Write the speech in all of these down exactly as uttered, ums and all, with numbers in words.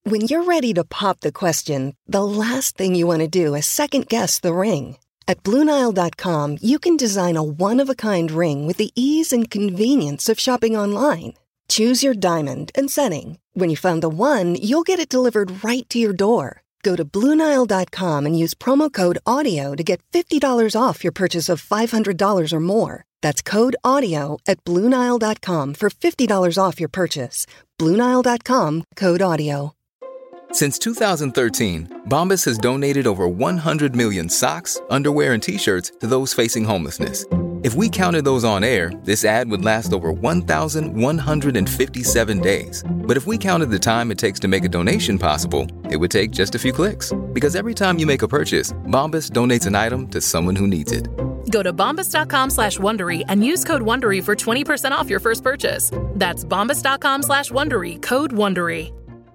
When you're ready to pop the question, the last thing you want to do is second-guess the ring. At Blue Nile dot com, you can design a one-of-a-kind ring with the ease and convenience of shopping online. Choose your diamond and setting. When you find the one, you'll get it delivered right to your door. Go to Blue Nile dot com and use promo code AUDIO to get fifty dollars off your purchase of five hundred dollars or more. That's code AUDIO at Blue Nile dot com for fifty dollars off your purchase. Blue Nile dot com, code AUDIO. Since two thousand thirteen, Bombas has donated over one hundred million socks, underwear, and T-shirts to those facing homelessness. If we counted those on air, this ad would last over one thousand one hundred fifty-seven days. But if we counted the time it takes to make a donation possible, it would take just a few clicks. Because every time you make a purchase, Bombas donates an item to someone who needs it. Go to bombas dot com slash Wondery and use code Wondery for twenty percent off your first purchase. That's bombas dot com slash Wondery, code Wondery.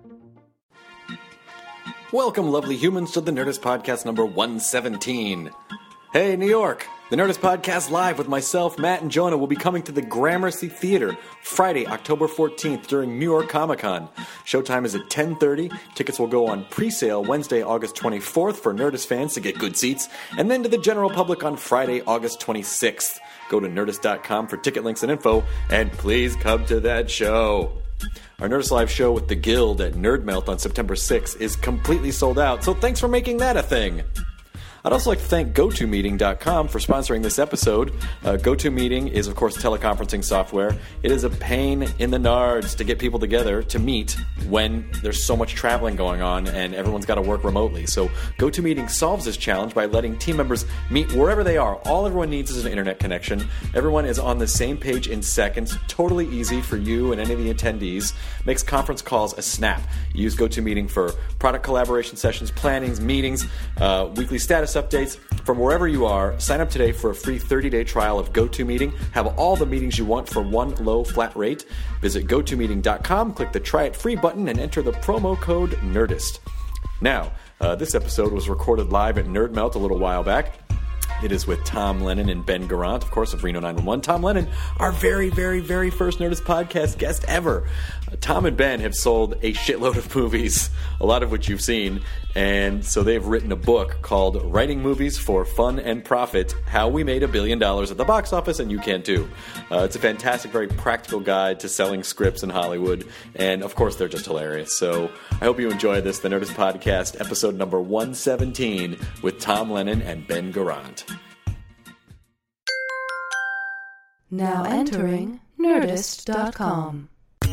Welcome, lovely humans, to the Nerdist Podcast number one seventeen. Hey, New York! The Nerdist Podcast Live with myself, Matt, and Jonah will be coming to the Gramercy Theater Friday, October fourteenth during New York Comic Con. Showtime is at ten thirty. Tickets will go on pre-sale Wednesday, August twenty-fourth for Nerdist fans to get good seats, and then to the general public on Friday, August twenty-sixth. Go to nerdist dot com for ticket links and info, and please come to that show. Our Nerdist Live show with the Guild at Nerd Melt on September sixth is completely sold out, so thanks for making that a thing. I'd also like to thank go to meeting dot com for sponsoring this episode. Uh, GoToMeeting is, of course, teleconferencing software. It is a pain in the nards to get people together to meet when there's so much traveling going on and everyone's got to work remotely. So GoToMeeting solves this challenge by letting team members meet wherever they are. All everyone needs is an internet connection. Everyone is on the same page in seconds. Totally easy for you and any of the attendees. Makes conference calls a snap. Use GoToMeeting for product collaboration sessions, plannings, meetings, uh, weekly status updates. From wherever you are, sign up today for a free thirty-day trial of GoToMeeting. Have all the meetings you want for one low flat rate. Visit go to meeting dot com, click the Try It Free button, and enter the promo code NERDIST. Now, uh, this episode was recorded live at Nerd Melt a little while back. It is with Tom Lennon and Ben Garant, of course, of Reno nine one one. Tom Lennon, our very, very, very first Nerdist Podcast guest ever. Uh, Tom and Ben have sold a shitload of movies, a lot of which you've seen, and so they've written a book called Writing Movies for Fun and Profit, How We Made a Billion Dollars at the Box Office, and You Can Too. Uh, it's a fantastic, very practical guide to selling scripts in Hollywood, and of course, they're just hilarious. So I hope you enjoy this, the Nerdist Podcast, episode number one seventeen, with Tom Lennon and Ben Garant. Now entering nerdist dot com.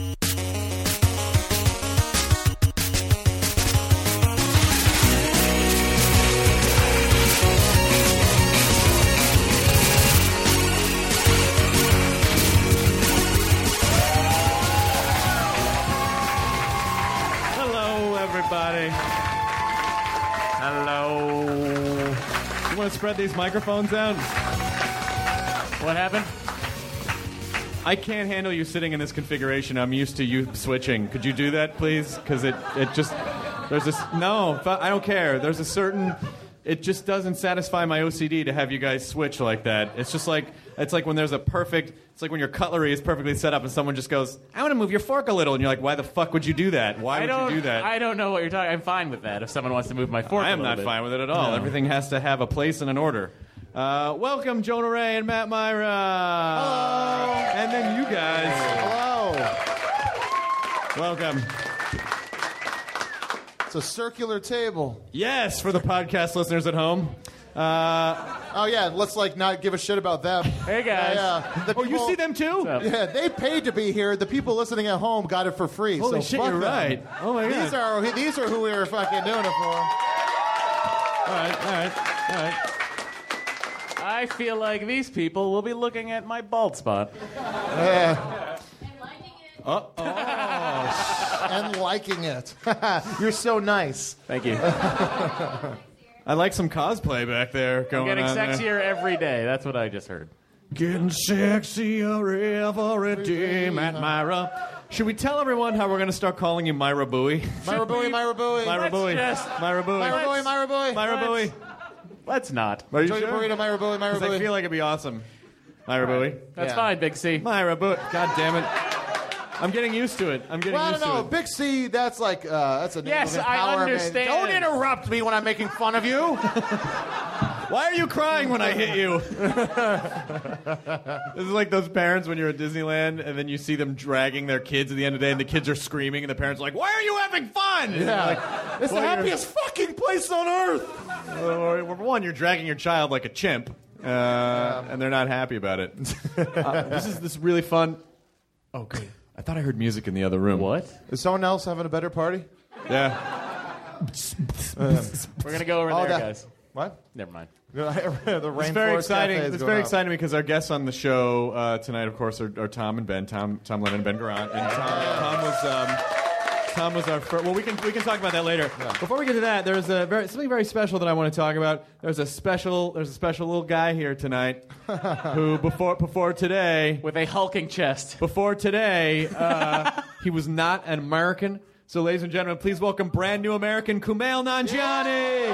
Hello, everybody. Hello. You want to spread these microphones out? What happened? I can't handle you sitting in this configuration. I'm used to you switching. Could you do that, please? Because it, it just... There's this... No, I don't care. There's a certain... It just doesn't satisfy my O C D to have you guys switch like that. It's just like... It's like when there's a perfect... It's like when your cutlery is perfectly set up and someone just goes, I want to move your fork a little. And you're like, why the fuck would you do that? Why would you do that? I don't know what you're talking... I'm fine with that if someone wants to move my fork I a am little not bit. fine with it at all. No. Everything has to have a place and an order. Uh, welcome, Jonah Ray and Matt Myra. Hello. And then you guys. Hello. Welcome. It's a circular table. Yes, for the podcast listeners at home. Uh, oh, yeah, let's, like, not give a shit about them. Hey, guys. Yeah, yeah. The oh, people, you see them, too? Yeah, they paid to be here. The people listening at home got it for free. Holy so shit, fuck you're them. right. Oh, my God. These are, these are who we were fucking doing it for. All right, all right, all right. I feel like these people will be looking at my bald spot. Yeah. Uh oh. And liking it. You're so nice. Thank you. I like some cosplay back there going I'm getting on sexier there. every day. That's what I just heard. Getting sexier every day, Matt Myra. Should we tell everyone how we're going to start calling you Myra Bowie? Myra Bowie, Myra Bowie. Myra Let's Bowie. just- Myra Bowie. Myra Bowie, Myra Bowie. Myra Bowie. Let's not. Are you Enjoy sure? your burrito, Myra Bowie, Myra 'Cause Bowie. I feel like it'd be awesome. Myra Bowie. That's Yeah. fine, Big C. Myra Bowie. God damn it. I'm getting used to it. I'm getting Well, I used don't know. to it. Big C, that's like, uh, that's a name Yes, of I empowerment. understand. Don't interrupt me when I'm making fun of you. Why are you crying when I hit you? This is like those parents when you're at Disneyland and then you see them dragging their kids at the end of the day and the kids are screaming and the parents are like, why are you having fun? Yeah. Like, It's well, the you're- happiest fucking place on earth. Or, for one, you're dragging your child like a chimp, uh, and they're not happy about it. uh, this is this is really fun. Oh, great. I thought I heard music in the other room. What? Is someone else having a better party? Yeah. We're gonna go over Oh, there, that- guys. What? Never mind. the It's very Rainforest exciting. Cafe is It's going very up. exciting because our guests on the show uh, tonight, of course, are, are Tom and Ben. Tom, Tom Lennon, and Ben Garant. And Tom, Tom was um, Tom was our first. Well, we can we can talk about that later. Before we get to that, there's a very, something very special that I want to talk about. There's a special there's a special little guy here tonight who before before today With a hulking chest. before today uh, he was not an American. So, ladies and gentlemen, please welcome brand new American Kumail Nanjiani.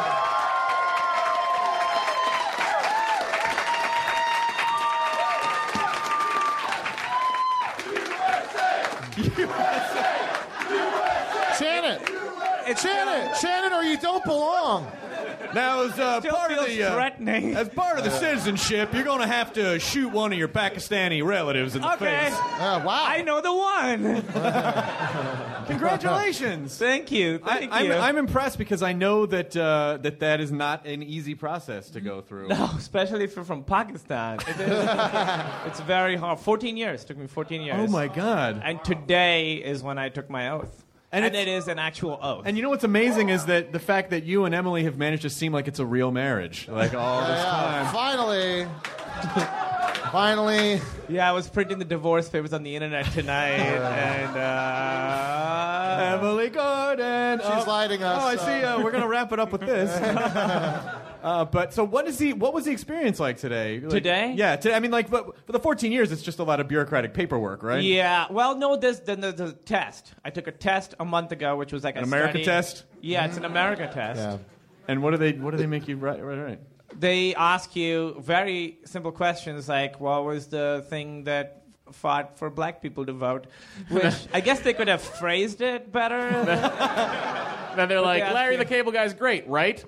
Shannon. Shannon. Shannon, or you don't belong. Now, as uh, part of the uh, threatening. as part of the citizenship, you're going to have to shoot one of your Pakistani relatives in the Okay. face. Uh, wow. I know the one. Congratulations! Thank you. Thank I, I'm, you. I'm impressed because I know that uh, that that is not an easy process to go through. No, especially if you're from Pakistan. It is, it's very hard. fourteen years. It took me fourteen years. Oh my God! And today is when I took my oath. And And, it's- it is an actual oath. And you know what's amazing is that the fact that you and Emily have managed to seem like it's a real marriage, like all this Yeah, time. finally. Finally. yeah, I was printing the divorce papers on the internet tonight. and uh, Emily Gordon. She's oh, lighting us, Oh, I see. Uh, we're gonna wrap it up with this. uh, but so, what is the what was the experience like today? Like, Today? Yeah. Today. I mean, like, but for the fourteen years, it's just a lot of bureaucratic paperwork, right? Yeah. Well, no, there's then there's a test. I took a test a month ago, which was like An a America study- test? Yeah, it's an America test. Yeah. And what do they what do they make you write? Right, right. They ask you very simple questions like, what was the thing that fought for black people to vote? Which I guess they could have phrased it better. Then they're like, ask Larry you- the Cable Guy's great, right?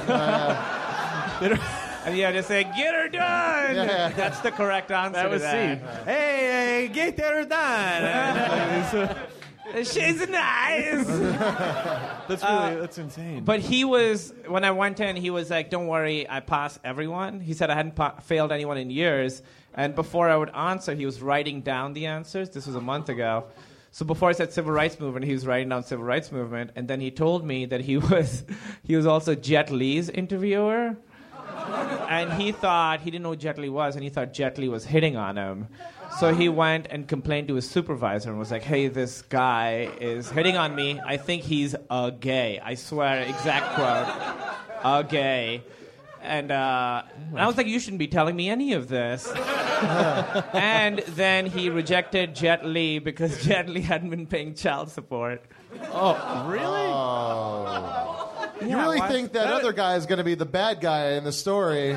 And yeah, they say, get her done! Yeah. That's the correct answer That to was that. Hey, hey, get there done. She's nice! That's really that's insane. But he was, when I went in, he was like, don't worry, I pass everyone. He said I hadn't pa- failed anyone in years. And before I would answer, he was writing down the answers. This was a month ago. So before I said civil rights movement, he was writing down civil rights movement. And then he told me that he was, he was also Jet Li's interviewer. And he thought, he didn't know who Jet Li was, and he thought Jet Li was hitting on him. So he went and complained to his supervisor and was like, hey, this guy is hitting on me. I think he's a gay. I swear, exact quote. A gay. And, uh, and I was like, you shouldn't be telling me any of this. And then he rejected Jet Li because Jet Li hadn't been paying child support. oh, really? You Yeah, really why- think that, that- other guy is going to be the bad guy in the story?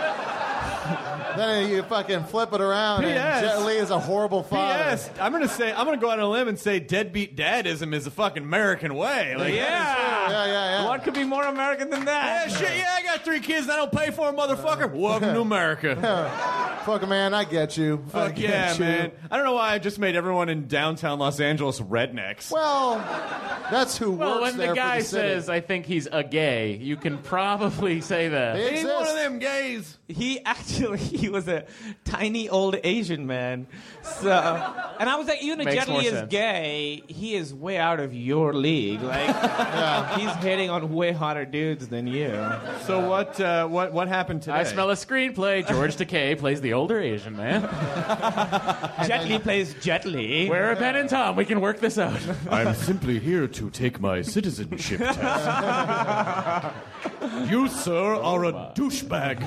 Then you fucking flip it around, P S and Jet Li is a horrible father. Yes, I'm gonna say I'm gonna go out on a limb and say deadbeat dadism is a fucking American way. Like, Yeah. Yeah, yeah, yeah. What could be more American than that? Yeah, shit, yeah, I got three kids and I don't pay for them, motherfucker. Welcome to America. Fuck, man, I get you. I Fuck get yeah, you. man. I don't know why I just made everyone in downtown Los Angeles rednecks. Well, that's who Well, works when there the guy for the city. says, I think he's a gay, you can probably say that. They He's exist. one of them gays. He actually, he was a tiny old Asian man. So, and I was like, even if Makes Jet Li more is sense. gay, he is way out of your league. Like, he's hitting on way hotter dudes than you. So what? Uh, what? What happened today? I smell a screenplay. George Takei plays the older Asian man. Jet Li plays Jet Li. We're a pen and Tom. We can work this out. I'm simply here to take my citizenship test. You, sir, are a douchebag.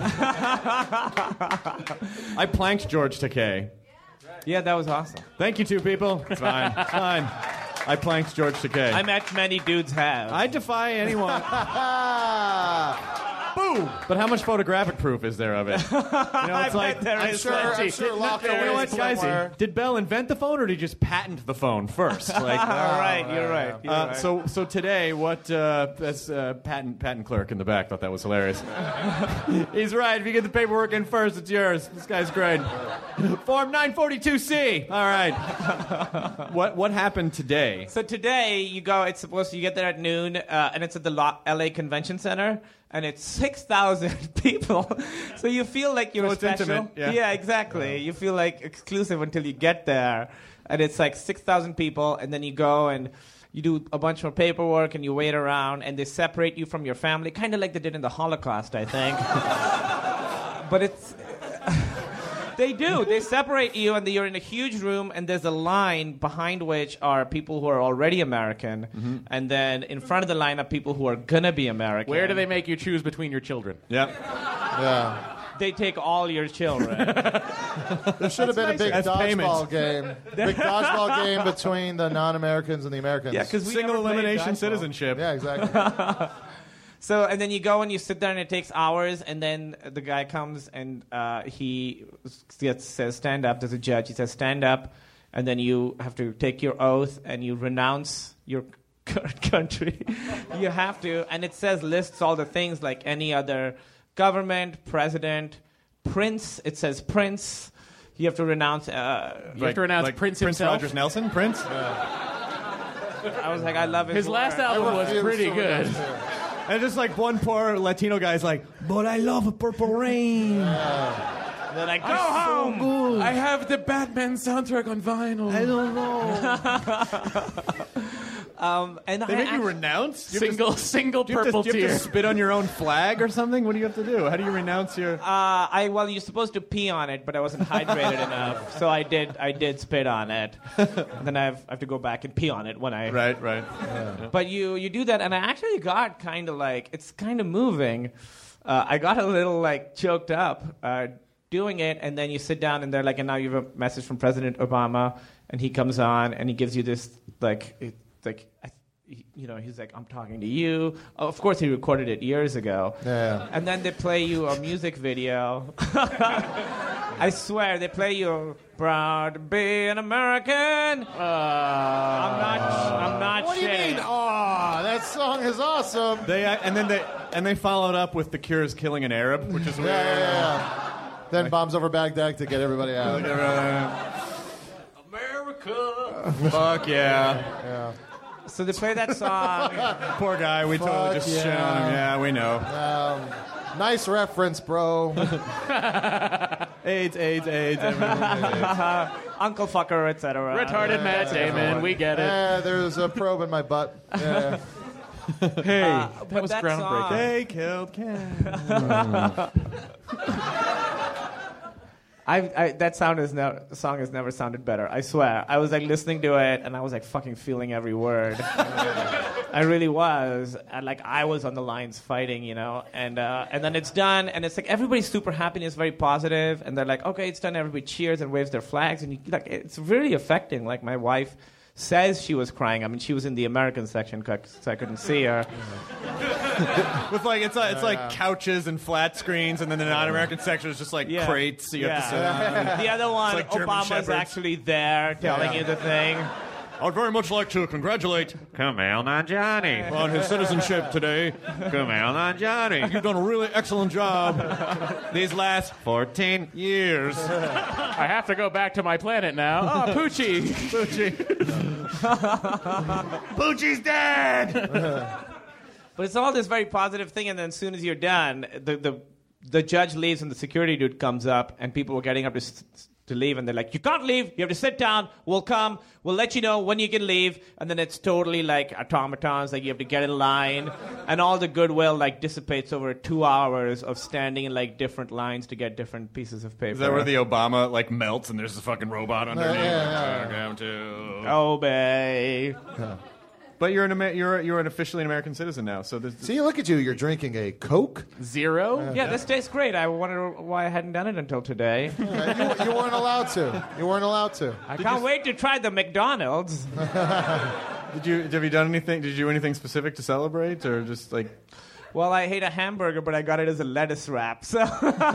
I planked George Takei. Yeah, that was awesome. Thank you, two people. It's fine. It's fine. I planked George Takei. I met many dudes have. I defy anyone. Boom! But how much photographic proof is there of it? You know, it's I like, bet there I'm is sure, I'm sure locked you know away what, guys? somewhere. Did Bell invent the phone, or did he just patent the phone first? Like, All right, you're right. You're uh, right. so, so today, what? Uh, as uh, patent patent clerk in the back thought that was hilarious. He's right. If you get the paperwork in first, it's yours. This guy's great. Form nine forty-two C. All right. What what happened today? So today you go. It's supposed to you get there at noon, uh, and it's at the Lo- L A Convention Center, and it's six thousand people. So you feel like you're So it's special. intimate, yeah. exactly. You feel like exclusive until you get there, and it's like six thousand people, and then you go and you do a bunch of paperwork, and you wait around, and they separate you from your family, kind of like they did in the Holocaust, I think. But it's. They do. They separate you, and you're in a huge room, and there's a line behind which are people who are already American, Mm-hmm. and then in front of the line are people who are gonna be American. Where do they make you choose between your children? Yep. Yeah. They take all your children. There should have been a big That's dodgeball payment. game. Big dodgeball game between the non-Americans and the Americans. Yeah, 'cause we Single never played elimination dodgeball. citizenship. Yeah, exactly. So, and then you go and you sit there, and it takes hours, and then the guy comes and uh, he gets, says, stand up. There's a judge. He says, stand up, and then you have to take your oath, and you renounce your current country. You have to, and it says, lists all the things like any other government, president, prince. It says prince. You have to renounce. Uh, You have to renounce like Prince Prince himself? Rogers Nelson? Prince? I was like, I love his His last work. album was refuse pretty to good. renounce it. And just like one poor Latino guy's like, but I love Purple Rain. They're like, go home. I have the Batman soundtrack on vinyl. I don't know. Um, and They I make you act- renounce? You have to- Single, single Do you, have to, purple do you have tear. to spit on your own flag or something? What do you have to do? How do you renounce your... Uh, I well, you're supposed to pee on it, but I wasn't hydrated enough, so I did. I did spit on it. And then I have, I have to go back and pee on it when I. Right, right. But you you do that, and I actually got kind of like it's kind of moving. Uh, I got a little like choked up uh, doing it, and then you sit down, and they're like, and now you have a message from President Obama, and he comes on, and he gives you this like it, like. I, You know, he's like, I'm talking to you. Oh, of course, he recorded it years ago. Yeah. And then they play you a music video. I swear, they play you proud to be an American. Uh, I'm not. I'm not. What do you shitting. mean? Aw, that song is awesome. They uh, and then they and they followed up with The Cure's "Killing an Arab," which is Yeah, weird. yeah, yeah. Then bombs over Baghdad to get everybody out. America. Fuck yeah. Yeah. So they play that song. Poor guy. We totally Fuck just yeah. shit on him. Yeah, we know. Um, nice reference, bro. AIDS, AIDS, AIDS. everything. Uncle fucker, et cetera. retarded Matt Damon, we get it. Yeah, there's a probe in my butt. Yeah. Hey, Uh, That but was that groundbreaking. song- they killed Ken. I, I that sound is never song has never sounded better. I swear. I was like listening to it, and I was like fucking feeling every word. I really was, and like I was on the lines fighting, you know. And uh, and then it's done, and it's like everybody's super happy and it's very positive, and they're like, okay, it's done. Everybody cheers and waves their flags, and you, like it's really affecting. Like my wife says she was crying. I mean, she was in the American section, so I couldn't see her. With like it's like, it's like couches and flat screens, and then the non-American section is just like Yeah. crates. So you have to sit Yeah. down. The other one, like German Obama's Shepherds. actually there telling Yeah. you the thing. I'd very much like to congratulate Kumail Nanjiani. on his citizenship today. Kumail Nanjiani. You've done a really excellent job these last fourteen years. I have to go back to my planet now. Oh, Poochie. Poochie. Poochie's dead! But it's all this very positive thing, and then as soon as you're done, the the, the judge leaves, and the security dude comes up, and people were getting up to s- to leave, and they're like, "You can't leave. You have to sit down. We'll come. We'll let you know when you can leave." And then it's totally like automatons, like you have to get in line, and all the goodwill like dissipates over two hours of standing in like different lines to get different pieces of paper. Is that where the Obama like melts and there's a fucking robot underneath? yeah, Welcome to- Obey. But you're an Amer- you're you're an officially an American citizen now. So this See, look at you. You're drinking a Coke. Zero? Yeah, this tastes great. I wonder why I hadn't done it until today. Yeah, you, you weren't allowed to. You weren't allowed to. I can't wait to try the McDonald's. did you have you done anything? Did you do anything specific to celebrate or just like? Well, I hate a hamburger, but I got it as a lettuce wrap. So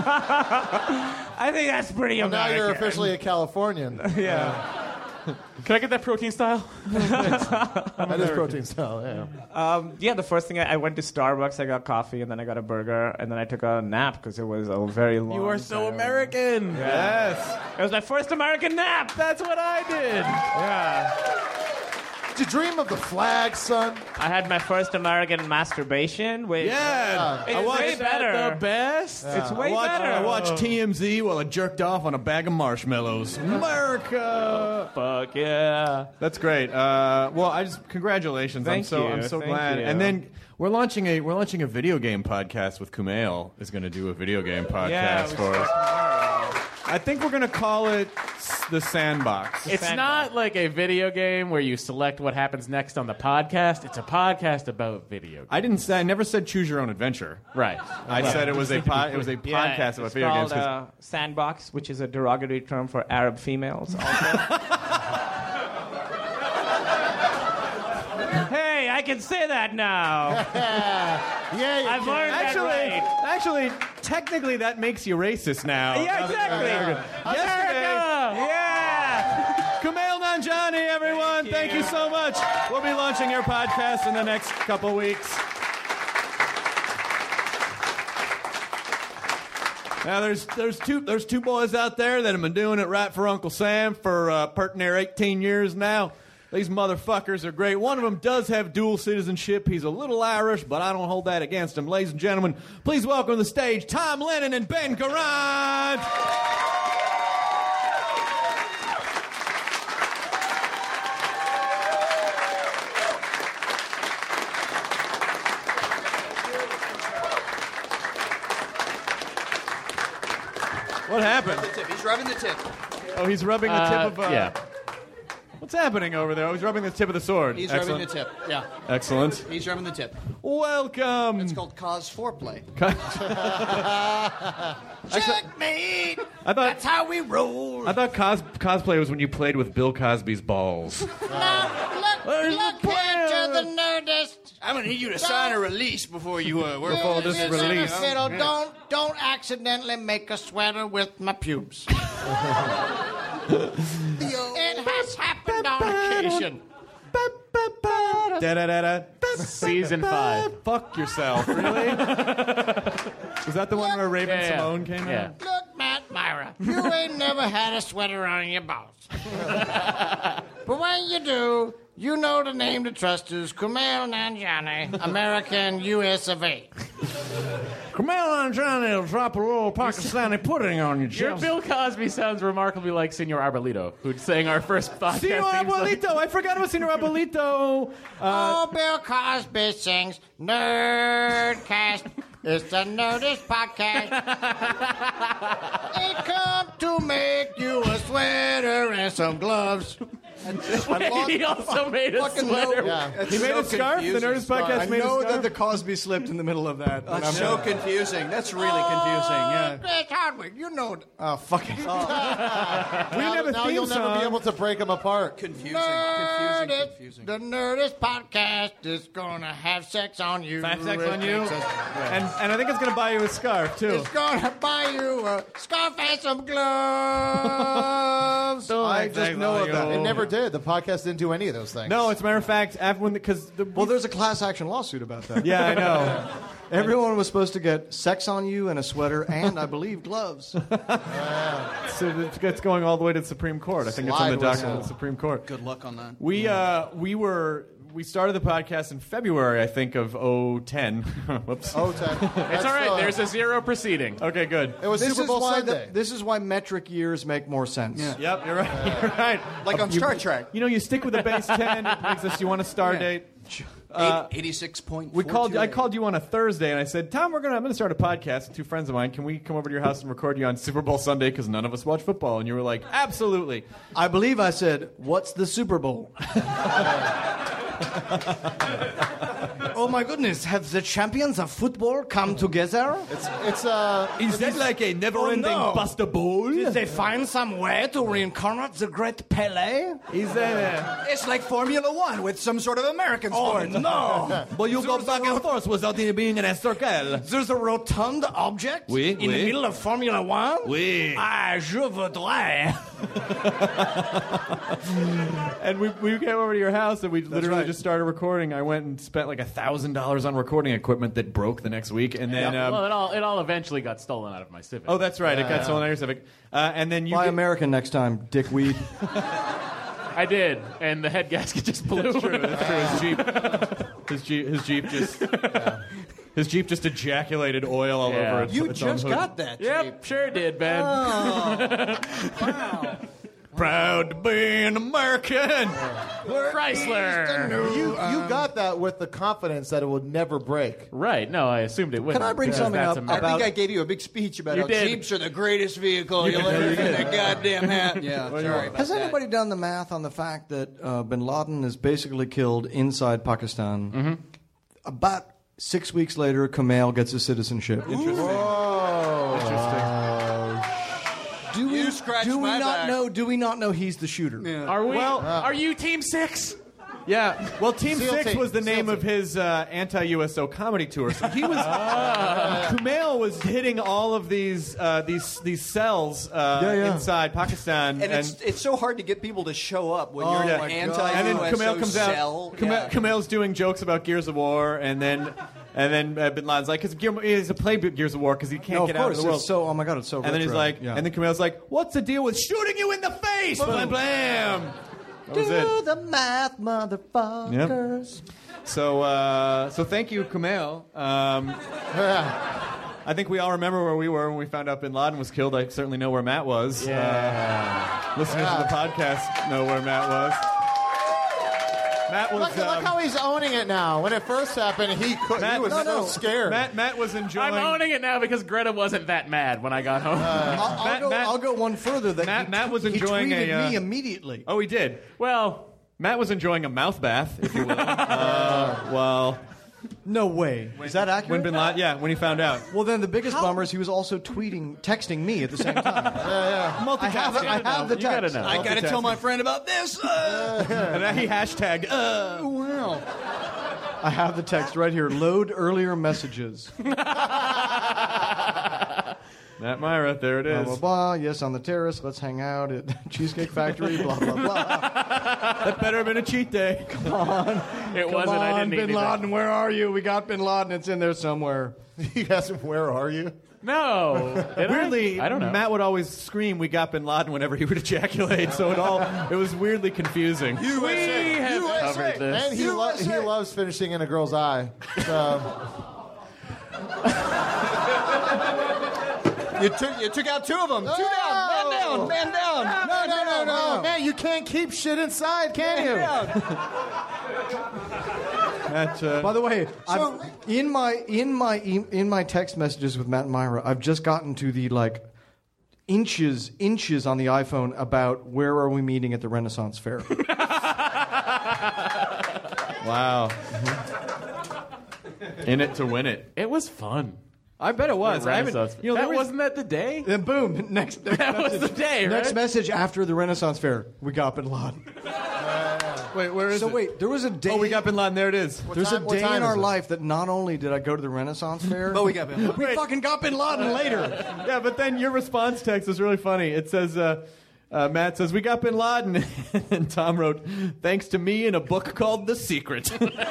I think that's pretty Well, now American. you're officially a Californian. Yeah. Can I get that protein style? That is protein style, yeah. Um, yeah, the first thing, I, I went to Starbucks, I got coffee, and then I got a burger, and then I took a nap because it was a very long You are so time. American. Yes. It was my first American nap. That's what I did. Yeah. Did you dream of the flag, son? I had my first American masturbation. Which, Yeah. It's I watched way better. The best. It's way I watched, better. I watched T M Z while I jerked off on a bag of marshmallows. America. Fuck yeah. That's great. Uh, well, I just congratulations. I'm Thank so you. I'm so Thank glad. you. And then we're launching a we're launching a video game podcast with Kumail is going to do a video game podcast Yeah, we for start us. tomorrow. I think we're going to call it s- the Sandbox. It's not like a video game where you select what happens next on the podcast. It's a podcast about video games. I didn't say I never said choose your own adventure. Right. I said it was a po- it was a podcast Yeah, about it's video games. called 'cause- uh, Sandbox, which is a derogatory term for Arab females. Also. Hey, I can say that now. Yeah, you I've can. learned that Actually, right. actually, technically, that makes you racist now. Yeah, exactly. Yesterday, Yeah. Kumail Nanjiani, everyone, thank you. so much. We'll be launching your podcast in the next couple weeks. Now, there's there's two there's two boys out there that have been doing it right for Uncle Sam for uh, pert near eighteen years now. These motherfuckers are great. One of them does have dual citizenship. He's a little Irish, but I don't hold that against him. Ladies and gentlemen, please welcome to the stage Tom Lennon and Ben Garant. What happened? He's rubbing the tip. Oh, he's rubbing the tip Uh, of... Uh, yeah. What's happening over there? Oh, he's rubbing the tip of the sword. He's Excellent. rubbing the tip. Yeah. Excellent. He's rubbing the tip. Welcome. It's called cause foreplay. Checkmate. I thought That's how we roll. I thought cos- cosplay was when you played with Bill Cosby's balls. Now, look, There's look the here plan. to the Nerdist. I'm gonna need you to sign a release before you uh, work Before on this this. release. Fiddle, don't don't accidentally make a sweater with my pubes. It has happened on occasion. Da-da-da-da. Season five. Fuck yourself, really? Was that the one where Raven Yeah, yeah. Simone came Yeah. out? Look, Matt Myra, you ain't never had a sweater on your balls. But when you do, you know the name to trust is Kumail Nanjiani, American U S of A. Kumail Nanjiani will drop a little Pakistani pudding on your Your chest. Bill Cosby sounds remarkably like Senor Arbolito, who sang our first podcast. Senor theme song. Abuelito. I forgot about Senor Abuelito. Uh, Oh, Bill Cosby sings Nerdcast. It's the Nerdist podcast. It come to make you a sweater and some gloves. He also made a Fucking sweater. Yeah. he made a scarf. The Nerdist podcast I made a know scarf. that the Cosby slipped in the middle of that. but That's I'm so confusing. That's really confusing. Yeah. Chris Hardwick, you know. Oh, fuck it. we Now, have a now theme you'll song. never be able to break them apart. Confusing. confusing, Nerdist, confusing. The Nerdist podcast is gonna have sex on you. Have sex It on you, makes us- and and I think it's gonna buy you a scarf too. It's gonna buy you a scarf and some gloves. I just know of that. It never did. The podcast didn't do any of those things. No, as a matter of fact, after when because the, Well, there's a class action lawsuit about that. yeah, I know. Everyone was supposed to get sex on you and a sweater and, I believe, gloves. So it's, it's going all the way to the Supreme Court. I think it's on the Slide docket of whistle. the Supreme Court. Good luck on that. We uh we were we started the podcast in February, I think, of oh ten. Whoops. Oh, Ted. It's all right. There's a zero proceeding. Okay, good. It was This Super is Bowl why Sunday. the, this is why metric years make more sense. Yeah. Yep, you're right. You're right. Like on You- Star Trek. You know, you stick with the base ten. It brings us. You want a star Yeah. date? Uh, eighty-six point four. We called. I called you on a Thursday, and I said, "Tom, we're gonna. I'm gonna start a podcast with two friends of mine. Can we come over to your house and record you on Super Bowl Sunday? Because none of us watch football." And you were like, "Absolutely." I believe I said, what's the Super Bowl? Oh, Oh my goodness! Have the champions of football come together? It's it's uh. Is that like a never-ending Oh, no. Buster Bowl? Did they find some way to reincarnate the great Pele? Is that? It's like Formula One with some sort of American Oh sport. no! Well, you go back and forth without it being in a circle. There's a rotund object Oui, in oui. the middle of Formula One. Oui. Ah, je voudrais. And we, we came over to your house and we literally right. just started recording. I went and spent like a thousand dollars on recording equipment that broke the next week, and then um, well, it all it all eventually got stolen out of my Civic. oh, that's right, it got stolen out of your Civic. Uh, and then you Buy get- American next time, dickweed. I did, and the head gasket just blew. That's true. That's true. His Jeep, his Jeep, his Jeep just, his Jeep just ejaculated oil all Yeah. over its, You its just own hood. got that. Yep, Jeep. sure did, Ben. Wow. Proud to be an American. Chrysler. You you got that with the confidence that it would never break. Right? No, I assumed it wouldn't. Can I bring because something that's up American. I about- think I gave you a big speech about You how did. Jeeps are the greatest vehicle you'll ever in a goddamn hat. Yeah, sorry about Has that. anybody done the math on the fact that uh, Bin Laden is basically killed inside Pakistan? Mm-hmm. About six weeks later, Kumail gets his citizenship. Do we, You scratched do we my not back. know? Do we not know he's the shooter? Are we? Well, are you Team Six? Yeah, well, Team SEAL Six team. was the SEAL name team. of his uh, anti-U S O comedy tour. So he was, Kumail was hitting all of these uh, these these cells uh, Yeah, yeah. inside Pakistan, And it's it's so hard to get people to show up when you're yeah. an and then anti-U S O Kumail comes cell. out. Kumail, Yeah. Kumail's doing jokes about Gears of War, and then and then uh, Bin Laden's like, because he has to play Gears of War because he can't No, of get out course. of the world. It's so. Oh my God, it's so. and then he's retro. like, Yeah. and then Kumail's like, what's the deal with shooting you in the face? Blam blam. That was do it. the math, motherfuckers. So, uh, so thank you, Kumail. Um, I think we all remember where we were when we found out Bin Laden was killed. I certainly know where Matt was. Yeah. Uh, listeners to the podcast know where Matt was. Matt was. Look, look um, how he's owning it now. When it first happened, he could, Matt- he was no, so no. scared. Matt, Matt was enjoying. I'm owning it now because Greta wasn't that mad when I got home. I'll, I'll Matt- go, Matt- I'll go one further. That Matt- he, Matt was he enjoying tweeted a, uh, me immediately. Oh, he did. well, Matt was enjoying a mouth bath, if you will. uh, well, No way. Is that accurate? when Bin Laden, yeah, when he found out. Well, then the biggest bummer is he was also tweeting, texting me at the same time. I have, it, I have the you gotta text. know. I gotta tell my friend about this. Uh. And then he hashtagged. Uh, Wow. I have the text right here. Load earlier messages. Matt Myra, there it Blah, is. blah, blah. Yes, on the terrace. Let's hang out at Cheesecake Factory. Blah, blah, blah. That better have been a cheat day. it Come wasn't. on, I didn't Bin need Laden, where are you? We got Bin Laden. It's in there somewhere. You asked him, where are you? No. Did Weirdly, I? I don't know. Matt would always scream, "We got Bin Laden" whenever he would ejaculate. So it all it was weirdly confusing. we have covered this. And he, lo- he loves finishing in a girl's eye. So. You took you took out two of them. Two down. Man down. Man down. No, no, no, no. Man, you can't keep shit inside, can you? Matt, uh, By the way, I've, in my in my e- in my text messages with Matt and Myra, I've just gotten to the like inches inches on the iPhone about where are we meeting at the Renaissance Fair. wow. In it to win it. It was fun. I bet it was. I haven't, Renaissance. you know, that there was- wasn't that the day. Then boom, next, next That was message. the day, right? Next message after the Renaissance Fair, we got Bin Laden. Wait, where is So it? wait, there was a day. Oh, we got Bin Laden. There it is. There's time- a what day time in is our it? life that not only did I go to the Renaissance Fair, But we got Bin Laden. we fucking got Bin Laden later. Yeah, but then your response text is really funny. It says, uh, uh, Matt says, "We got Bin Laden," and Tom wrote, "Thanks to me in a book called The Secret."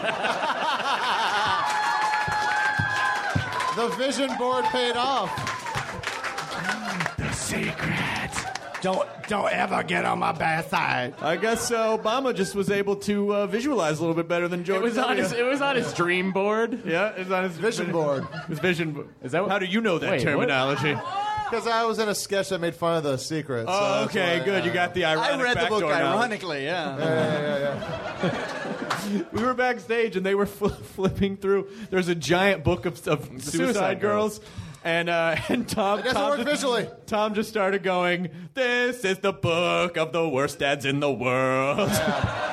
The vision board paid off. The secret. Don't don't ever get on my bad side. I guess uh, Obama just was able to uh, visualize a little bit better than George It was on W. his. It was on his dream board. Yeah, it's on his Vision board. His vision. bo- Is that what- How do you know that Wait, what? terminology? Because I was in a sketch that made fun of The Secret. so Oh, that's okay, why, good. uh, You got the ironic I read the book backdoor knowledge. ironically. Yeah. Yeah, yeah, yeah. We were backstage and they were fl- flipping through. There's a giant book of, of suicide, Suicide girls. And uh, and Tom, It doesn't Tom work just, visually. Tom just started going, "This is the book of the worst dads in the world." That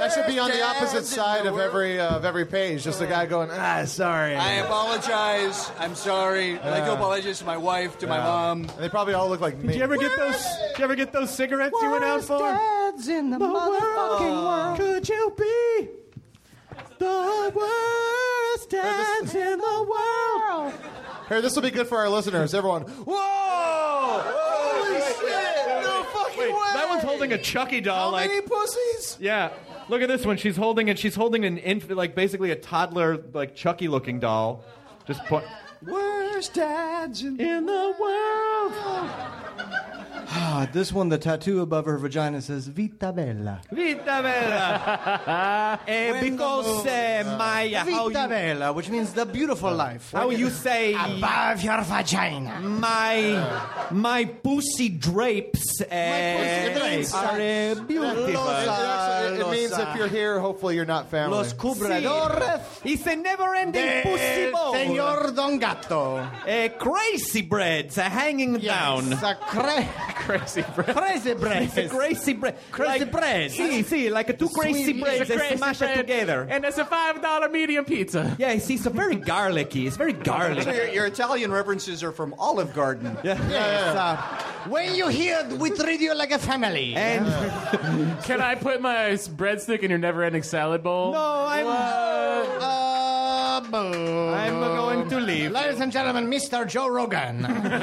That should be on the opposite side of every uh, of every page. Just a guy going, ah, sorry. I apologize. I'm sorry. I'd like to apologize to my wife, to my mom. And they probably all look like me. Did you ever get those? Did you ever get those cigarettes you went out for? Dads in the, the motherfucking world. Could you be the worst dads in the world? Here, this will be good for our listeners. Everyone, whoa! Holy shit! No fucking Wait, way! that one's holding a Chucky doll. How like, many pussies? Yeah. Look at this one. She's holding it. She's holding an infant, like basically a toddler, like Chucky-looking doll. Just put. Worst dads in, in the world. Ah, this one, the tattoo above her vagina says Vita Bella. Vita Bella. eh, because uh, my how Vita you, Bella, which means the beautiful life. how you say Above your vagina. my my pussy drapes uh, drapes. are uh, beautiful. It, actually, it means if you're here, hopefully you're not family. Los cubredores It's a never-ending del pussy bowl. Señor Don Gato. Uh, crazy breads are hanging down. Yes, a cra- Crazy bread. crazy bread. It's a crazy bread. Crazy like, bread. See, see, like a two crazy Sweet- breads. It's a They crazy smash bread, it together. And it's a five dollar medium pizza. Yeah, see, it's a very garlicky. It's very So garlicky. your, your Italian references are from Olive Garden. Yeah. Yes, uh, when you hear, we treat you like a family. And Can I put my breadstick in your never-ending salad bowl? no, I'm Uh, boo. I'm going to leave. Ladies and gentlemen, Mister Joe Rogan.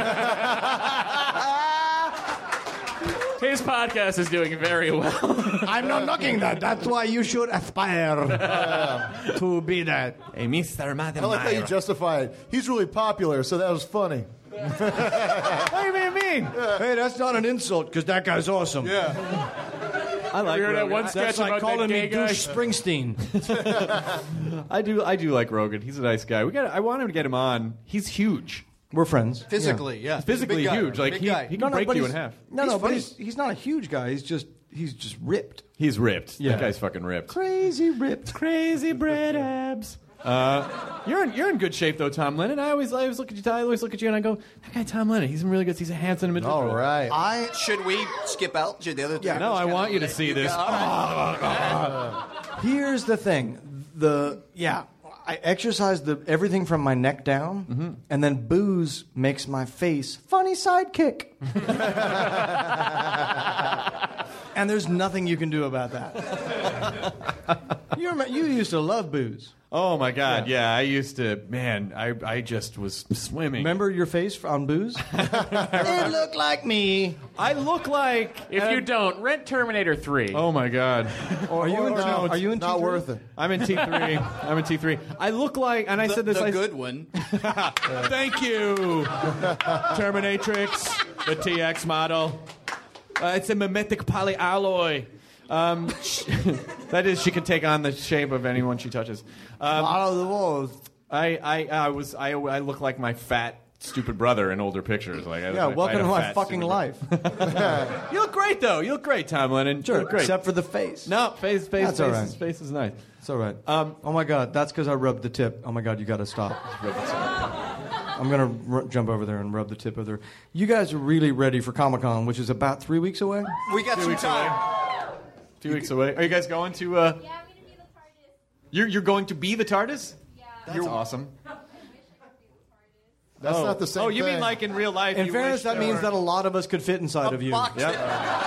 His podcast is doing very well. I'm not knocking that. That's why you should aspire to be that. Hey, Mister Madam I like how you justify it. He's really popular, so that was funny. What do you mean? Hey, that's not an insult, because that guy's awesome. Yeah. I like You heard that Rogan. one I- sketch That's like about calling that me gay guy? douche Springsteen. I do. I do like Rogan. He's a nice guy. We got. I want him to get him on. He's huge. We're friends. Physically, yeah. Physically Big guy. huge. Like Big he, guy. he can break but you he's- in half. No, He's no, but funny. he's, he's not a huge guy. He's just he's just ripped. He's ripped. Yeah. That guy's fucking ripped. Crazy ripped. Crazy bread abs. Uh, you're in, you're in good shape though, Tom Lennon. I always I always look at you. I always look at you and I go, that guy Tom Lennon. He's in really good. He's a handsome individual. All right. I Should we skip out? Should the other two Yeah. No, I want you to see this. All right. Here's the thing. The yeah, I exercise the everything from my neck down, Mm-hmm. and then booze makes my face funny sidekick. And there's nothing you can do about that. you remember, you used to love booze. Oh my God, yeah. I used to, man. I I just was swimming. Remember your face on booze? It looked like me. I look like. If you don't, rent Terminator three. Oh my God. Are you in? or no, are you in? not T three? worth it. I'm in T three. I'm in T three. I look like, and I The, said this. the I, good one. Thank you, Terminatrix, the T X model. Uh, it's a mimetic polyalloy. Um, that is, she can take on the shape of anyone she touches. Um, Out of the walls. I, I, I was, I, I look like my fat, stupid brother in older pictures. Like, I look Yeah, like- I welcome had to a my fat, fucking stupid life. brother. You look great, though. You look great, Tom Lennon. You Sure, look great. except for the face. no, face, face, That's face, all right. is, face is nice. It's all right. Um, oh my God, that's because I rubbed the tip. Oh my God, you got to stop. I'm gonna r- jump over there and rub the tip of their. You guys are really ready for Comic Con, which is about three weeks away. We got some weeks time. Two weeks away. Are you guys going to? Uh, Yeah, I'm gonna be the TARDIS. you're you're going to be the TARDIS? Yeah. That's awesome. That's oh. not the same Oh, you thing. mean like in real life? In you fairness, wish that means were- that a lot of us could fit inside of you. Box Yep. it.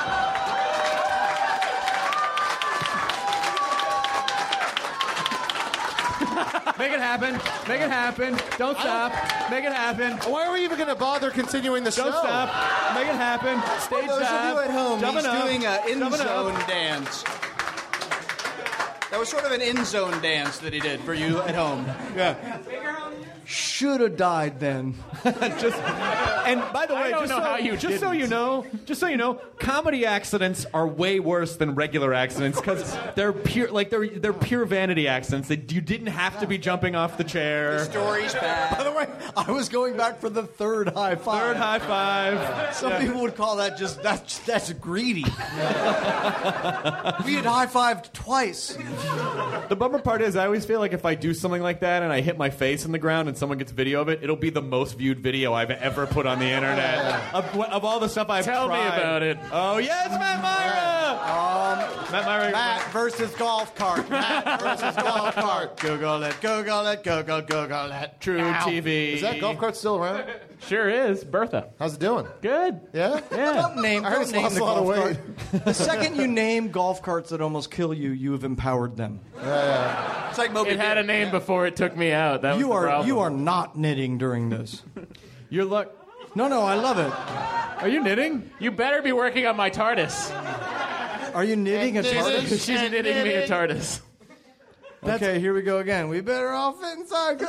Make it happen. Make it happen. Don't stop. Make it happen. Why are we even going to bother continuing the show? Don't stop. Make it happen. Stage For those dive. of you at home, Jumping he's up. doing an Jumping up. in-zone dance. That was sort of an in-zone dance that he did for you at home. Yeah. Should have died then. Just, and by the way, I don't just, know so, how you just so didn't. you know, just so you know, comedy accidents are way worse than regular accidents because they're pure, like they're they're pure vanity accidents. They, you didn't have to be jumping off the chair. Story's bad. By the way, I was going back for the third high five. Third high five. Some Yeah. people would call that just that's that's greedy. We had high fived twice. The bummer part is, I always feel like if I do something like that and I hit my face in the ground and someone gets video of it, it'll be the most viewed video I've ever put on the internet. of, of all the stuff I've Tell tried. me about it. Oh, yes, Matt Myra! Um, Matt Myra. Matt versus golf cart. Matt versus golf cart. Google it, Google it, Google, Google it. True Ow. T V. Is that golf cart still around? Sure is. Bertha. How's it doing? Good. Yeah? Yeah. Don't name, I heard don't it's name lost the a lot of golf weight. cart. The second you name golf carts that almost kill you, you have empowered them. It's like Moby It had a Dick. name before it took me out. That was You the are problem. you are not knitting during this. Your luck. No, no, I love it. Are you knitting? You better be working on my TARDIS. Are you knitting a TARDIS? She's knitting me a TARDIS. Okay, here we go again. We better all fit inside.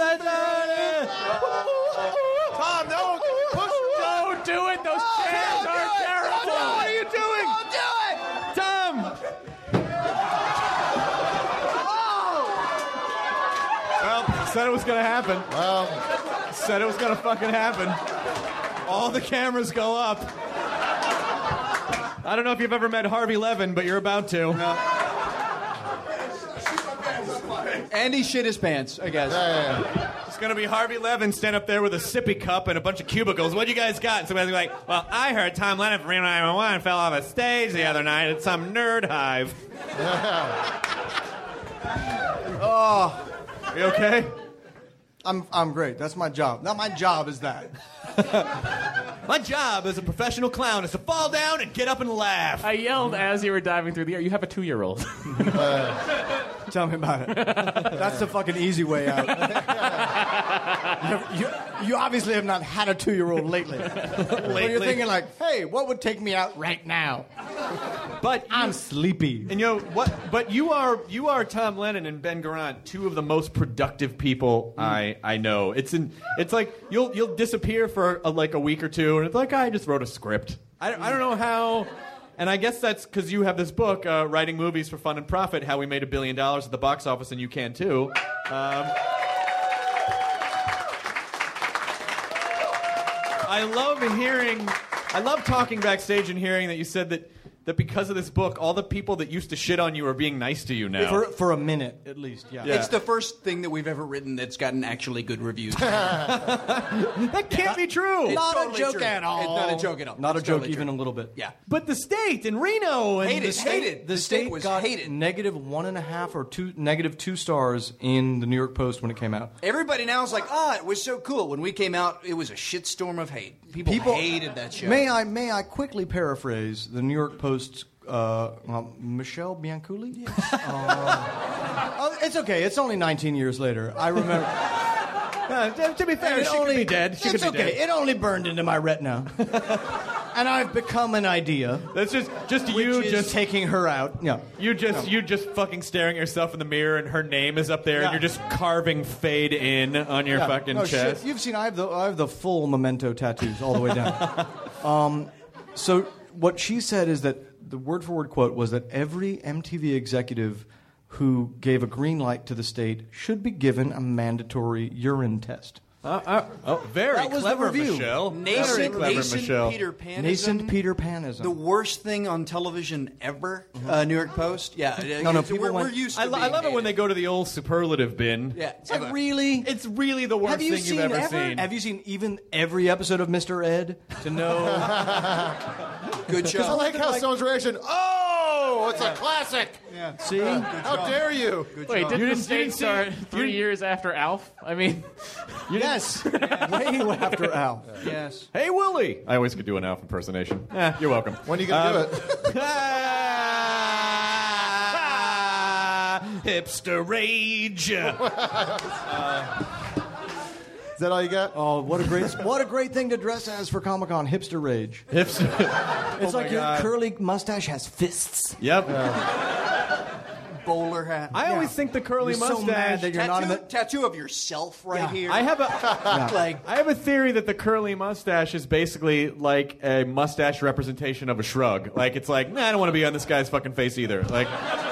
Tom, no! Push! Don't do it. Those chairs are terrible. What are you doing? Don't do it! Tom! Well, said it was going to happen. Well, Said it was going to fucking happen. All the cameras go up. I don't know if you've ever met Harvey Levin, but you're about to. And he shit his pants, I guess. yeah, yeah. It's going to be Harvey Levin stand up there with a sippy cup and a bunch of cubicles. What you guys got? And somebody's like, well, I heard Tom Lennon from Reno nine one one fell off a stage the other night at some nerd hive. Oh, Are you okay? I'm I'm great. That's my job. Not my job is that. My job as a professional clown is to fall down and get up and laugh. I yelled as you were diving through the air. You have a two-year-old. Tell me about it. That's the fucking easy way out. you, you, you obviously have not had a two-year-old lately. Lately. You're thinking like, hey, what would take me out right now? But I'm sleepy. And you know what? But you are you are Tom Lennon and Ben Garant, two of the most productive people I, I know. It's in it's like you'll you'll disappear for a, like a week or two, and it's like I just wrote a script. I, I don't know how. And I guess that's because you have this book, uh, Writing Movies for Fun and Profit, How We Made a Billion Dollars at the Box Office, and you can too. Um, I love hearing, I love talking backstage and hearing that you said that, that because of this book, all the people that used to shit on you are being nice to you now. For, for a minute, at least, yeah. Yeah. It's the first thing that we've ever written that's gotten actually good reviews. That can't be true. It's Not totally a joke true. at all. It's not a joke at all. Not It's a joke totally even true. a little bit. Yeah. But the state and Reno and Hated, the state, hated. The, The state state was got hated. negative one and a half or two, negative two stars in the New York Post when it came out. Everybody now is like, ah, it was so cool. When we came out, it was a shitstorm of hate. People, People hated that show. May I may I quickly paraphrase the New York Post's uh, um, Michelle Bianculli? Yes. Uh, oh, it's okay. It's only nineteen years later. I remember. Uh, to, to be fair, It she only- could be dead. She it's could be okay. dead. It only burned into my retina, and I've become an idea. That's just just Which you is just taking her out. Yeah. You just you just fucking staring at yourself in the mirror, and her name is up there, Yeah. and you're just carving "fade in" on your Yeah. fucking No, chest. shit. You've seen I have the I have the full Memento tattoos all the way down. um, so what she said is that the word for word quote was that every M T V executive who gave a green light to the state should be given a mandatory urine test. Uh, uh, oh, very That was the clever, review. Michelle. very Nascent, clever, nascent Michelle. Peter Panism. Nascent Peter Panism. The worst thing on television ever. Uh, New York Post. Yeah. No, no, uh, people we're, went- we're used to I, lo- I being love it when they hated. go to the old superlative bin. Yeah. It's like, really? It's really the worst Have you thing seen you've ever, ever? seen. Have you seen even every episode of Mister Ed to know? Good show. I like how someone's reaction. Oh, it's a classic. Yeah. See? How dare you? Wait, did You the didn't- you state didn't see- start you three didn't- years after Alf? I mean, Yes. Way after Al. Yes. Hey, Willie! I always could do an Alf impersonation. Eh, you're welcome. When are you going to Um, do it? Ah, hipster rage. Is that all you got? Oh, what a great what a great thing to dress as for Comic Con, hipster rage. Hipster. It's Oh like my your God. curly mustache has fists. Yep. Bowler hat. I always think the curly You're so mustache. mad that you're not tattoo, in the- tattoo of yourself right Yeah. here. I have a like I have a theory that the curly mustache is basically like a mustache representation of a shrug. Like it's like, nah, I don't want to be on this guy's fucking face either. Like,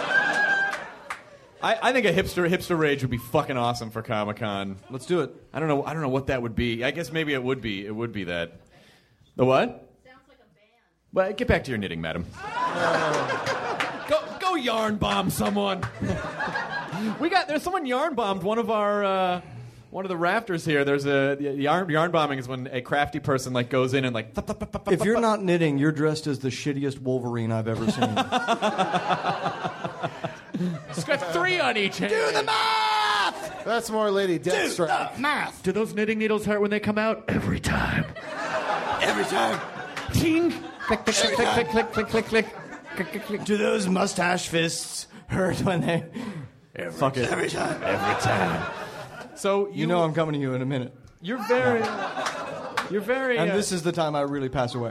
I, I think a hipster hipster rage would be fucking awesome for Comic Con. Let's do it. I don't know. I don't know what that would be. I guess maybe it would be. It would be that. The what? Sounds like a band. Well, get back to your knitting, madam. go go yarn bomb someone. We got there's someone yarn bombed one of our uh, One of the rafters here, there's a the yarn, yarn bombing is when a crafty person like goes in and like. Thup, thup, thup, thup, If thup, you're thup. not knitting, you're dressed as the shittiest Wolverine I've ever seen. It's got three on each hand. Do the math! That's more Lady Deathstrike. Math. Do those knitting needles hurt when they come out? Every time. Every time. Ting. Click, click, click, click, click, click, click, click, click, click, click. Do those mustache fists hurt when they... Every Fuck it. Every time. Every time. So you, You know I'm coming to you in a minute. You're very. You're very. And uh, this is the time I really pass away.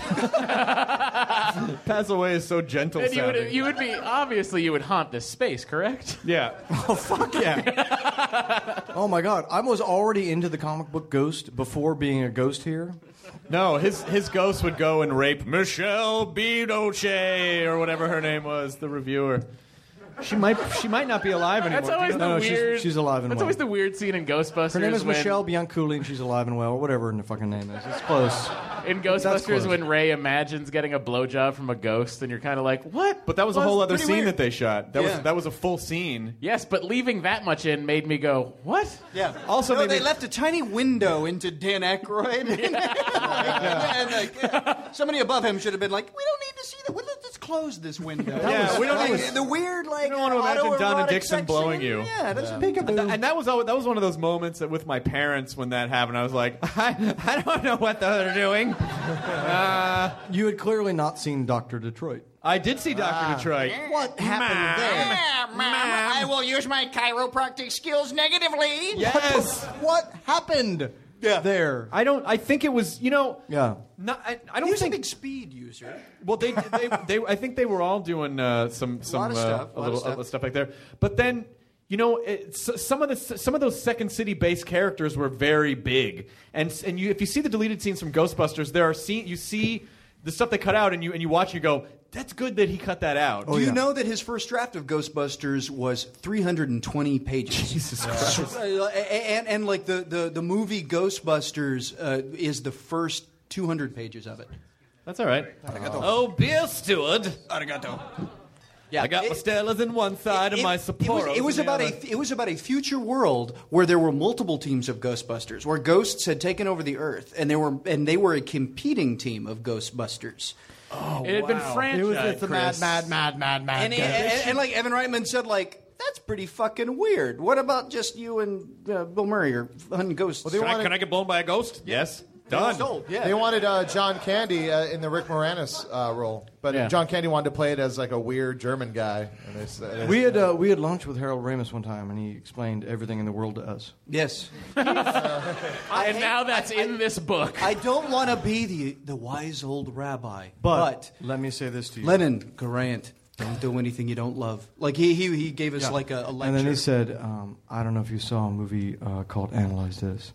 Pass away is so gentle And you sounding. would, you would be, obviously, you would haunt this space, correct? Yeah. Oh, fuck yeah. Oh, my God. I was already into the comic book Ghost before being a ghost here. No, his his ghost would go and rape Michelle Binoche or whatever her name was, the reviewer. She might she might not be alive anymore. That's always Do the you know? No, she's- weird. she's alive and That's well. always the weird scene in Ghostbusters. Her name is when, Michelle Bianculli, and she's alive and well, or whatever her fucking name is. It's close. In That's Ghostbusters, close. when Ray imagines getting a blowjob from a ghost, and you're kind of like, what? But that was a whole other pretty scene weird. that they shot. That Yeah. was that was a full scene. Yes, but leaving that much in made me go, what? Yeah. Also, no, maybe- they left a tiny window into Dan Aykroyd. and, like, yeah, somebody above him should have been like, "We don't need to see that. Well, let's just close this window." Yeah, we don't like, need- the weird like. You don't want to imagine Donna autoerotic Dixon sex blowing scene. you. Yeah, that's Yeah. big. And, th- and that was always, that was one of those moments that with my parents when that happened, I was like, I, I don't know what they're doing. Uh, You had clearly not seen Doctor Detroit. I did see Doctor Detroit. What happened there? Ma'am, I will use my chiropractic skills negatively. Yes. What happened Yeah. there? I don't. I think it was. You know. Yeah. Not, I, I don't He was think. a big speed user. Well, they, they, they, I think they were all doing uh, some, some lot of uh, stuff, a lot of little stuff. uh, stuff like there. But then, you know, it, s- some of the some of those Second City-based characters were very big, and and you, if you see the deleted scenes from Ghostbusters, there are scene you see the stuff they cut out, and you and you watch, and you go, that's good that he cut that out. Do you know that his first draft of Ghostbusters was three hundred twenty pages? Jesus Christ. Uh, and, and like the, the, the movie Ghostbusters uh, is the first two hundred pages of it. That's all right. Arigato. Oh, beer steward. Arigato. I got my Stellas in one side and my Sapporos It was, in the about other. a it was about a future world where there were multiple teams of Ghostbusters, where ghosts had taken over the Earth, and they were and they were a competing team of Ghostbusters. Oh, It had been franchised. It was it's a mad, Chris. mad, mad, mad, mad. And, and, and, and like Evan Reitman said, like that's pretty fucking weird. What about just you and uh, Bill Murray or hunting ghosts? Well, they Can I, wanted- can I get blown by a ghost? Yes. Done. Sold, yeah. They wanted uh, John Candy uh, in the Rick Moranis uh, role, but Yeah. John Candy wanted to play it as like a weird German guy. And they, s- they, We had uh, we had lunch with Harold Ramis one time, and he explained everything in the world to us. Yes. And now that's in this book. I don't want to be the the wise old rabbi, But, but let me say this to you. Lenin, Grant, don't do anything you don't love. Like he he, he gave us Yeah. like a, a lecture. And then he said, um, I don't know if you saw a movie uh, called Analyze This.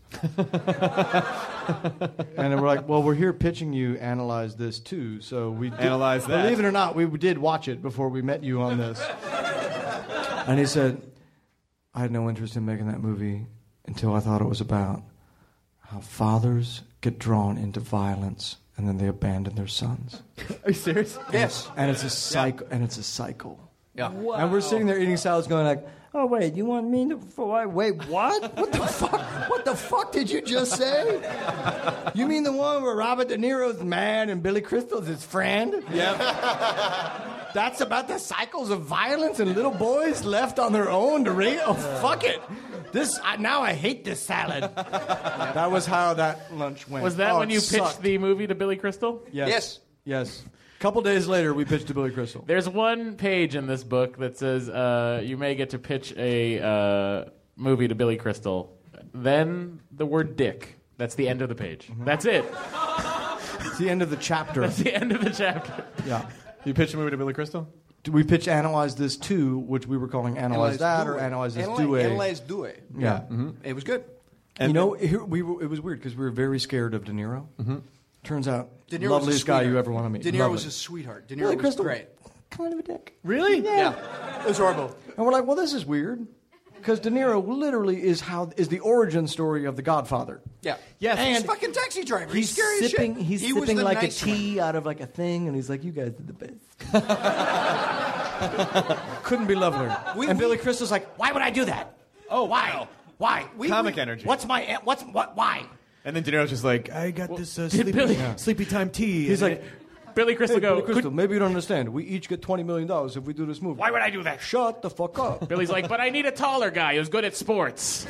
And then we're like, well, we're here pitching you Analyze This too. So we did, Analyze that. Believe it or not, we did watch it before we met you on this. And he said, I had no interest in making that movie until I thought it was about how fathers get drawn into violence and then they abandon their sons. Are you serious? yes. And it's a cycle. And it's a cycle. Yeah. And we're sitting there eating salads, going like, "Oh wait, you want me to? For, wait, what? What the fuck? What the fuck did you just say? You mean the one where Robert De Niro's mad and Billy Crystal's his friend? Yeah. That's about the cycles of violence and little boys left on their own to raise. Oh fuck it! This I, now I hate this salad. That was how that lunch went. Was that Oh, when it you pitched sucked. the movie to Billy Crystal? Yes. Yes. Yes. A couple days later, we pitched to Billy Crystal. There's one page in this book that says uh, you may get to pitch a uh, movie to Billy Crystal. Then the word dick. That's the end of the page. That's it. It's the end of the chapter. That's the end of the chapter. Yeah. You pitched a movie to Billy Crystal? We pitched Analyze This too, which we were calling Analyze, That or Analyze This Analyze, Do It. Analyze do it. Yeah. It was good. you know, here, we were, it was weird because we were very scared of De Niro. Mm-hmm. Turns out, De Niro was a loveliest guy you sweetheart. ever want to meet. De Niro Lovely. was a sweetheart. De Niro Billy was Crystal, great. kind of a dick. Really? Yeah. It was horrible. And we're like, well, this is weird. Because De Niro literally is how is the origin story of The Godfather. Yeah. Yes. He's And a fucking taxi driver. He's He's scary as sipping, shit. he's he was sipping the like nice a tea out of like a thing, and he's like, "You guys are the best." Couldn't be lovelier. We- and we- Billy Crystal's like, "Why would I do that? Oh, wow. Why? We, Comic we, energy. What's my? What's what? Why? And then De Niro's just like, I got this uh, sleepy, Billy- yeah. sleepy time tea. He's and like, Billy Crystal hey, go. Billy Crystal, "Could-" maybe you don't understand. We each get twenty million dollars if we do this movie. Why would I do that? Shut the fuck up. Billy's like, but I need a taller guy who's good at sports.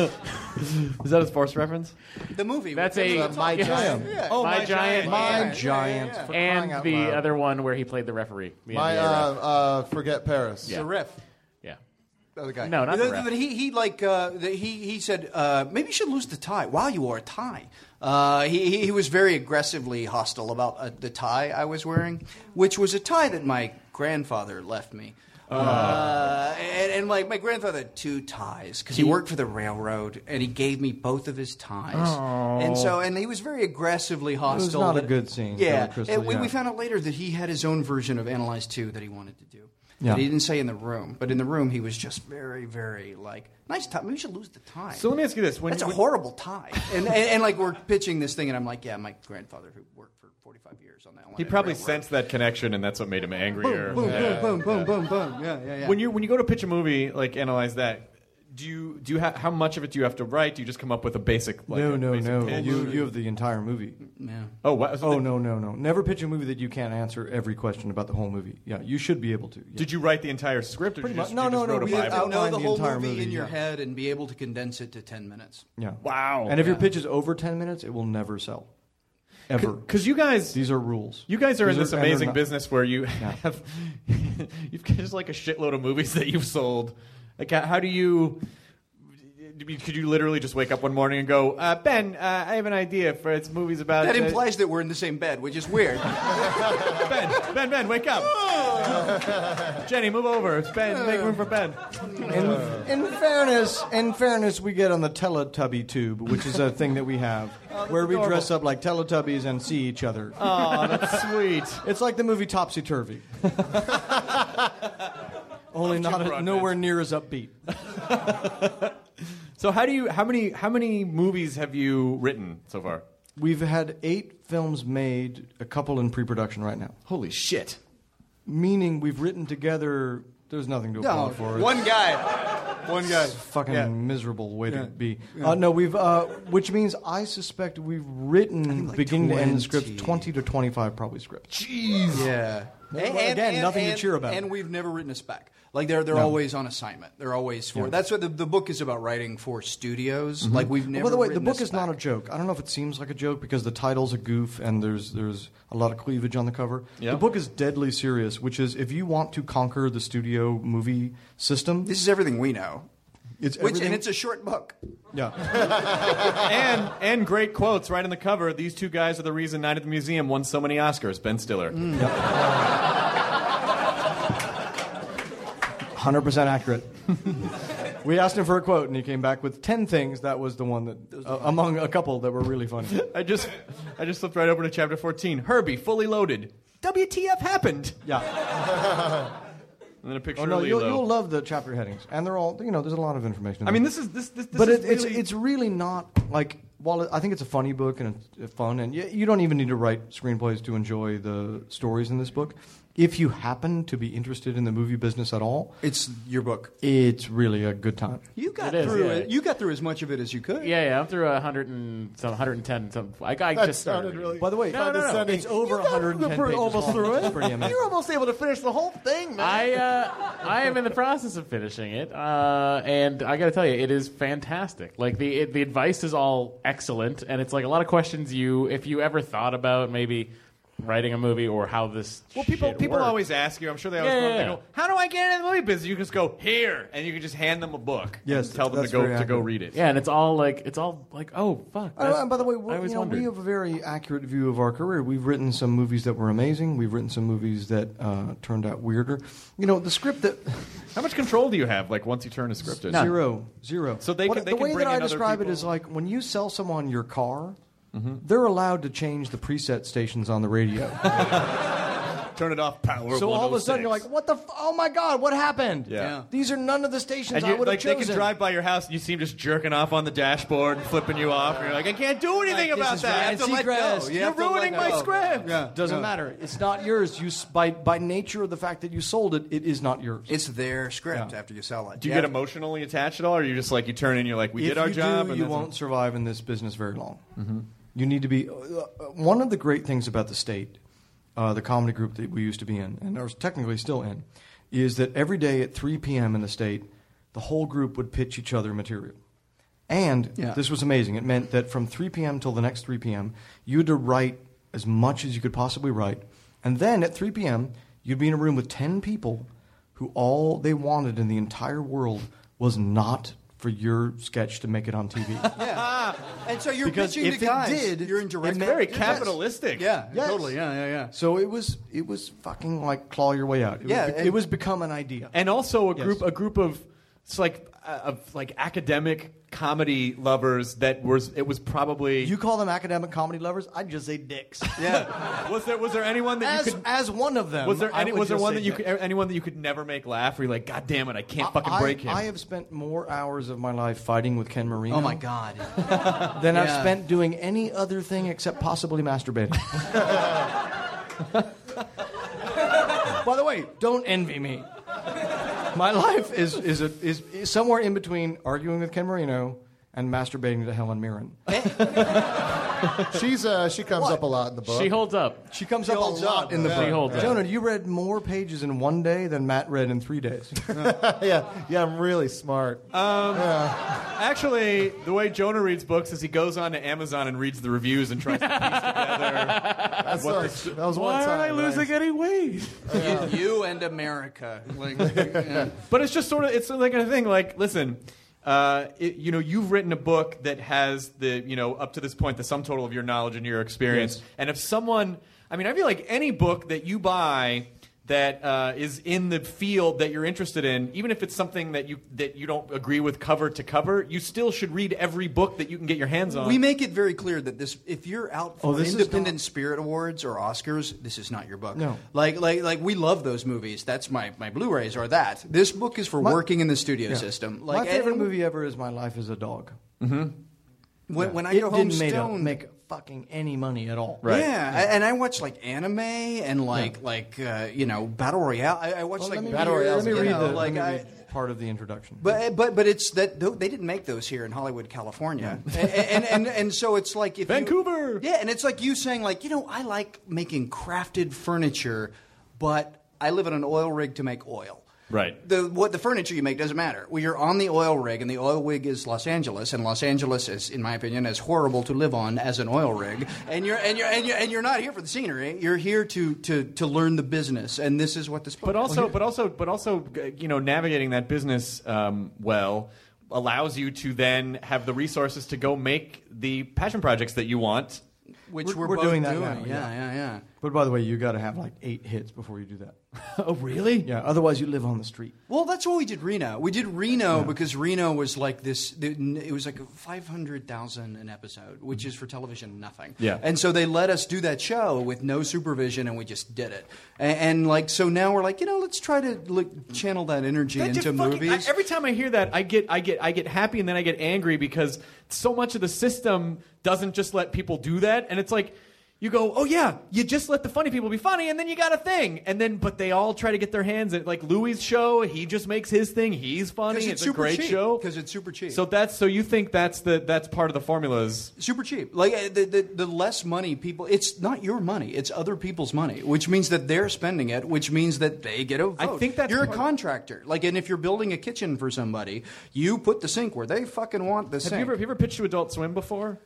Is that a sports reference? The movie. That's with- a uh, My yeah. Giant. Yeah. Oh, My My Giant. Giant. My Yeah, Giant. yeah, yeah. For crying And out the loud. other one where he played the referee. The My N B A uh, ref. uh, Forget Paris. Yeah. The riff. Yeah. Other guy. No, not the But- ref. But he, he like uh, the, he he said uh, maybe you should lose the tie. Wow, you wore a tie. Uh, he he- he was very aggressively hostile about uh, the tie I was wearing, which was a tie that my grandfather left me. Uh, and, and like my grandfather had two ties because he worked for the railroad, and he gave me both of his ties. And so, and he was very aggressively hostile. not a that- good scene, Yeah, Billy Crystal, and we, yeah. we found out later that he had his own version of Analyze two that he wanted to do. Yeah. That he didn't say in the room, but in the room he was just very, very like nice tie. Maybe we should lose the tie. So let me ask you this: when That's a when- horrible tie. And, and and like we're pitching this thing, and I'm like, yeah, my grandfather who worked for forty-five years on that one. he probably sensed that connection, and that's what made him angrier. Boom, boom, Yeah. boom, boom, boom, boom, boom. Yeah, yeah, yeah. When you when you go to pitch a movie, like analyze that. Do you do you ha- how much of it do you have to write? Do you just come up with a basic? Like, No, a no, basic no. pitch? You you have the entire movie. yeah. Oh, what? So Oh the- no, no, no. Never pitch a movie that you can't answer every question about the whole movie. Yeah, you should be able to. Yeah. Did you write the entire script, or Pretty did you just, much. No, you just no, no, wrote a we You did Bible? have to know outline the the whole entire movie, movie, in your yeah. head and be able to condense it to ten minutes. Yeah. Wow. And if your Yeah. pitch is over ten minutes, it will never sell. Ever. Because you guys, These are rules. you guys are These in this and they're amazing not- business where you have you've got just like a shitload of movies that you've sold. Like, how how do you? Could you literally just wake up one morning and go, uh, Ben, uh, I have an idea for it's movies about. That uh, implies that we're in the same bed, which is weird. Ben, Ben, Ben, wake up. Jenny, move over. It's Ben. Make room for Ben. In, in fairness, in fairness, we get on the Teletubby tube, which is a thing that we have, where we dress up like Teletubbies and see each other. Oh, that's sweet. It's like the movie Topsy Turvy. Only not a, nowhere near as upbeat. So how do you? How many? How many movies have you written so far? We've had eight films made, a couple in pre-production right now. Holy shit! Meaning we've written together. There's nothing to No, applaud for. one guy. One guy. Fucking Yeah. miserable way Yeah. to be. Yeah. Uh, no, we've, uh, which means I suspect we've written like beginning to end twenty. scripts, twenty to twenty-five probably scripts. Jeez. Yeah. Well, again, nothing to cheer about. And we've never written a spec. Like they're they're No. always on assignment. They're always for. Yeah. That's what the, the book is about. Writing for studios. Like we've never. By the way, the written book a is not a spec. joke. I don't know if it seems like a joke because the title's a goof and there's there's a lot of cleavage on the cover. Yeah. The book is deadly serious, which is if you want to conquer the studio movie system, This is everything we know. it's Which everything. and it's a short book. yeah. and and great quotes right on the cover. These two guys are the reason Night at the Museum won so many Oscars. Ben Stiller. one hundred percent accurate. We asked him for a quote, and he came back with ten things. That was the one that, uh, among a couple that were really funny. I just I just flipped right over to chapter fourteen. Herbie, fully loaded. W T F happened? Yeah. And then a picture Oh no, of you'll, Lilo. you'll love the chapter headings, and they're all you know. There's a lot of information. In I mean, there. this is this this. this but is it, it's really- it's really not like. While it, I think it's a funny book and it's fun, and you, you don't even need to write screenplays to enjoy the stories in this book. If you happen to be interested in the movie business at all, It's your book. it's really a good time. You got It is, through yeah. it. You got through as much of it as you could. Yeah, yeah, I'm through a hundred and some, hundred and ten. Some, I, I That just started. sounded reading. really. By the way, No, no, no. it's over one hundred ten pages almost long. through It's it. pretty amazing. You're almost able to finish the whole thing, man. I uh, I am in the process of finishing it, uh, and I got to tell you, it is fantastic. Like the it, the advice is all excellent, and it's like a lot of questions you, if you ever thought about maybe writing a movie or how this. Well, people shit people works. always ask you. I'm sure they always Yeah, go, yeah, they yeah. go, "How do I get into the movie business?" You just go here, and you can just hand them a book. Yes, and tell them to that's go very to go accurate. read it. Yeah, and it's all like it's all like oh fuck. Oh, that's- and by the way, I we're, always you know, wondered. we have a very accurate view of our career. We've written some movies that were amazing. We've written some movies that uh, turned out weirder. You know, the script that How much control do you have? Like once you turn a script in? zero, zero. So they What- can- they the can way bring that I in other describe it people? is like when you sell someone your car, they're allowed to change the preset stations on the radio. Turn it off. Power. So all of a sudden you're like, what the? F- oh my God, what happened? Yeah. Yeah. These are none of the stations And I you, would have like chosen. they can drive by your house and you see them just jerking off on the dashboard and flipping you off. And you're like, I can't do anything Like, this about is that. I have to let Seacrest. go. You You're have to let ruining my go. script. Yeah, doesn't Yeah. matter. It's not yours. You s- by by nature of the fact that you sold it, it is not yours. It's their script Yeah. after you sell it. Do you Yeah. get emotionally attached at all, or are you just like you turn in, you're like, we if did our you job? do, and you that's won't it? survive in this business very long. Mm-hmm. You need to be. Uh, one of the great things about the State, uh, the comedy group that we used to be in, and are technically still in, is that every day at three p.m. in the State, the whole group would pitch each other material. And Yeah. this was amazing. It meant that from three p.m. till the next three p.m., you had to write as much as you could possibly write. And then at three p.m., you'd be in a room with ten people who all they wanted in the entire world was not for your sketch to make it on T V. Yeah. And so you're Because pitching if to it guys. did, you're in direct. it meant- Very Yes. capitalistic. Yeah, Yes. totally. Yeah, yeah, yeah. So it was it was fucking like claw your way out. It Yeah, was, and- it was become an idea. And also a Yes. group, a group of, it's like uh, of like academic comedy lovers that was. It was probably. You call them academic comedy lovers? I'd just say dicks. Yeah. was there was there anyone that As you could? as one of them, Was there I any, would was there just one say that you dick. could, anyone that you could never make laugh? Where you're like, God damn it, I can't fucking I, break him. I have spent more hours of my life fighting with Ken Marino. Oh my God. Than I've Yeah. spent doing any other thing except possibly masturbating. By the way, don't envy me. My life is is, a, is is somewhere in between arguing with Ken Marino and masturbating to Helen Mirren. She's uh, she comes up a lot in the book. She holds up. She comes She up a holds lot up. in the Yeah. book. She holds up. Jonah, you read more pages in one day than Matt read in three days. yeah, yeah, I'm really smart. Um, Actually, the way Jonah reads books is he goes on to Amazon and reads the reviews and tries to piece together. That's what like- the- that was one Why time. aren't I losing right? any weight? You, you and America. Like, yeah. But it's just sort of it's like a thing. Like, listen, uh, it, you know, you've written a book that has the you know up to this point the sum total of your knowledge and your experience. Yes. And if someone, I mean, I feel like any book that you buy that uh, is in the field that you're interested in, even if it's something that you that you don't agree with cover to cover, you still should read every book that you can get your hands on. We make it very clear that this, if you're out Oh, for this is Independent not- Spirit Awards or Oscars, this is not your book. No. like, like, like we love those movies. That's my, my Blu-rays are that. This book is for My- working in the studio Yeah. system. Like, My favorite and- movie ever is My Life as a Dog. When, when I it go home didn't made a- stoned, make fucking any money at all. Right. Yeah, I- and I watch like anime and like like uh, you know battle royale. I, I watch Well, like let me battle read, royale. let me you read, know, the, like let me I, read part of the introduction. But but but it's that tho- they didn't make those here in Hollywood, California, and, and and and so it's like if you- Vancouver. yeah, and it's like you saying like you know I like making crafted furniture, but I live in an oil rig to make oil. Right. The what the furniture you make doesn't matter. Well, you're on the oil rig, and the oil rig is Los Angeles, and Los Angeles is, in my opinion, as horrible to live on as an oil rig. And you're and you're and you're, and you're not here for the scenery. You're here to, to, to learn the business, and this is what this. book But is. also, but also, but also, uh, you know, navigating that business um, well allows you to then have the resources to go make the passion projects that you want. which We're- we're, we're both doing that doing. now, Yeah, yeah. yeah, yeah. But by the way, you got to have like eight hits before you do that. Oh, really? Yeah. Otherwise, you live on the street. Well, that's why we did Reno. We did Reno because Reno was like this. It was like five hundred thousand an episode, which is for television nothing. Yeah. And so they let us do that show with no supervision, and we just did it. And, and like so now we're like, you know, let's try to like, channel that energy That into just fucking- movies. I- every time I hear that, I get, I get, I get happy, and then I get angry because so much of the system doesn't just let people do that, and it's like. You go, oh yeah, you just let the funny people be funny, and then you got a thing, and then but they all try to get their hands at like Louis' show. He just makes his thing. He's funny. 'Cause It's, it's a super great cheap. show 'Cause it's super cheap. So that's so you think that's the that's part of the formulas. Super cheap. Like uh, the, the the less money people, it's not your money. It's other people's money, which means that they're spending it, which means that they get a vote. I think that's you're a part- contractor. Like, and if you're building a kitchen for somebody, you put the sink where they fucking want the Have sink. you ever have you ever pitched to Adult Swim before?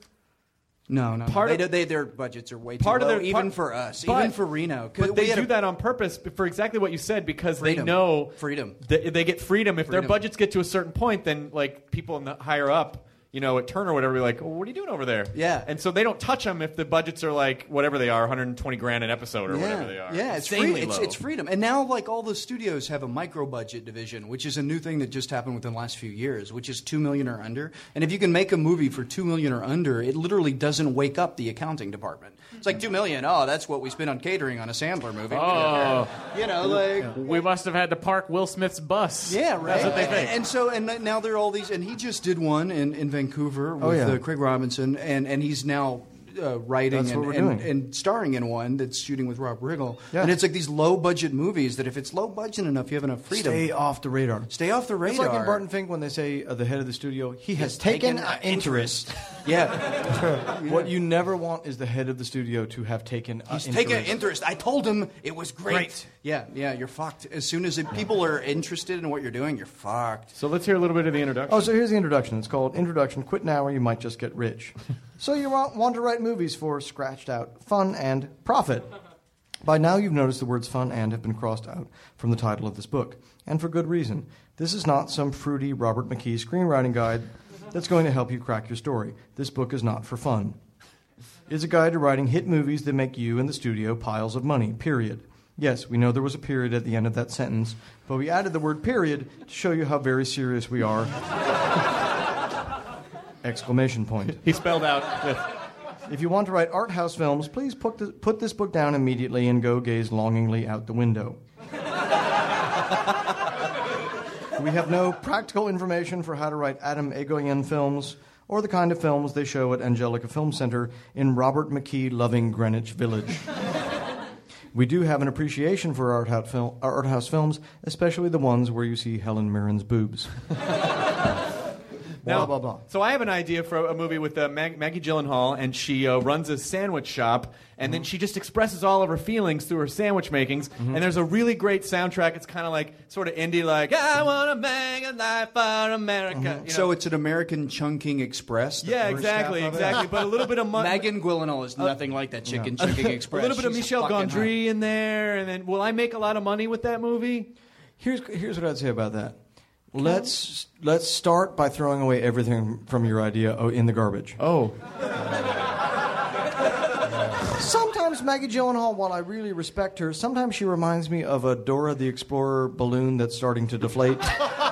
No, no. Part they, of- do- they, their budgets are way too Part low, of their even part- for us, but- even for Reno. 'Cause But we they had do a- that on purpose for exactly what you said because Freedom. they know Freedom. They, they get freedom. If their Freedom. budgets get to a certain point, then like people in the higher up, you know, at Turner or whatever, be like, oh, what are you doing over there? Yeah. And so they don't touch them if the budgets are like whatever they are, one hundred twenty grand an episode or yeah. whatever they are. Yeah, it's, free, Insanely it's, low. it's freedom. And now, like, all the studios have a micro-budget division, which is a new thing that just happened within the last few years, which is two million dollars or under. And if you can make a movie for two million dollars or under, it literally doesn't wake up the accounting department. It's like two million dollars, oh, that's what we spend on catering on a Sandler movie. Oh. You know, like... We must have had to park Will Smith's bus. Yeah, right. That's what they and, think. and so, and now there are all these, and he just did one in, in Vancouver with Oh, yeah. uh, Craig Robinson, and, and he's now uh, writing That's and, what we're and, doing. and starring in one that's shooting with Rob Riggle. Yeah. And it's like these low budget movies that if it's low budget enough, you have enough freedom. Stay off the radar. Stay off the radar. It's like in Barton Fink when they say uh, the head of the studio, he has taken, taken uh, interest. Yeah. What you never want is the head of the studio to have taken uh, He's interest. taken interest. I told him it was great. Great. Yeah, yeah, you're fucked. As soon as it, people are interested in what you're doing, you're fucked. So let's hear a little bit of the introduction. Oh, so here's the introduction. It's called Introduction. Quit now or you might just get rich. So you want, want to write movies for scratched out fun and profit. By now you've noticed the words fun and have been crossed out from the title of this book. And for good reason. This is not some fruity Robert McKee screenwriting guide that's going to help you crack your story. This book is not for fun. It's a guide to writing hit movies that make you and the studio piles of money, period. Yes, we know there was a period at the end of that sentence, but we added the word period to show you how very serious we are. Exclamation point. He spelled out with... If you want to write art house films, please put this, put this book down immediately and go gaze longingly out the window. We have no practical information for how to write Adam Egoyan films or the kind of films they show at Angelica Film Center in Robert McKee-loving Greenwich Village. We do have an appreciation for art house, fil- art house films, especially the ones where you see Helen Mirren's boobs. Now, blah, blah, blah. So I have an idea for a movie with uh, Mag- Maggie Gyllenhaal, and she uh, runs a sandwich shop, and mm-hmm. then she just expresses all of her feelings through her sandwich makings, mm-hmm. and there's a really great soundtrack. It's kind of like, sort of indie, like, I want to make a life for America. Mm-hmm. You know? So it's an American Chunking Express? the Yeah, first exactly, half of it? exactly. But a little bit of... Mo- Megan Gyllenhaal is nothing like that chicken Chunking Express. a little bit of She's Michel fucking Gondry in there, and then will I make a lot of money with that movie? Here's, here's what I'd say about that. Let's let's start by throwing away everything from your idea oh, in the garbage. Oh. Sometimes Maggie Gyllenhaal, while I really respect her, sometimes she reminds me of a Dora the Explorer balloon that's starting to deflate.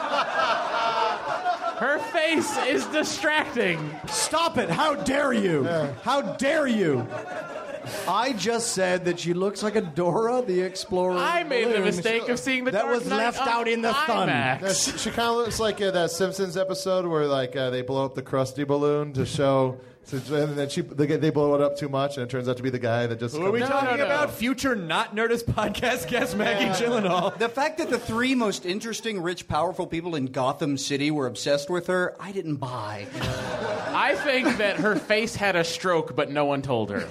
Her face is distracting. Stop it! How dare you? Yeah. How dare you? I just said that she looks like a Dora the Explorer. I made the balloon. mistake of seeing the that Dark was Knight left on out in the sun. IMAX. Yeah, she, she kind of looks like uh, that Simpsons episode where like uh, they blow up the Krusty balloon to show, to, and then she they, get, they blow it up too much, and it turns out to be the guy that just. Who are we comes- talking no, no. about? Future Not Nerdist podcast guest Maggie Gyllenhaal. The fact that the three most interesting, rich, powerful people in Gotham City were obsessed with her, I didn't buy. I think that her face had a stroke, but no one told her.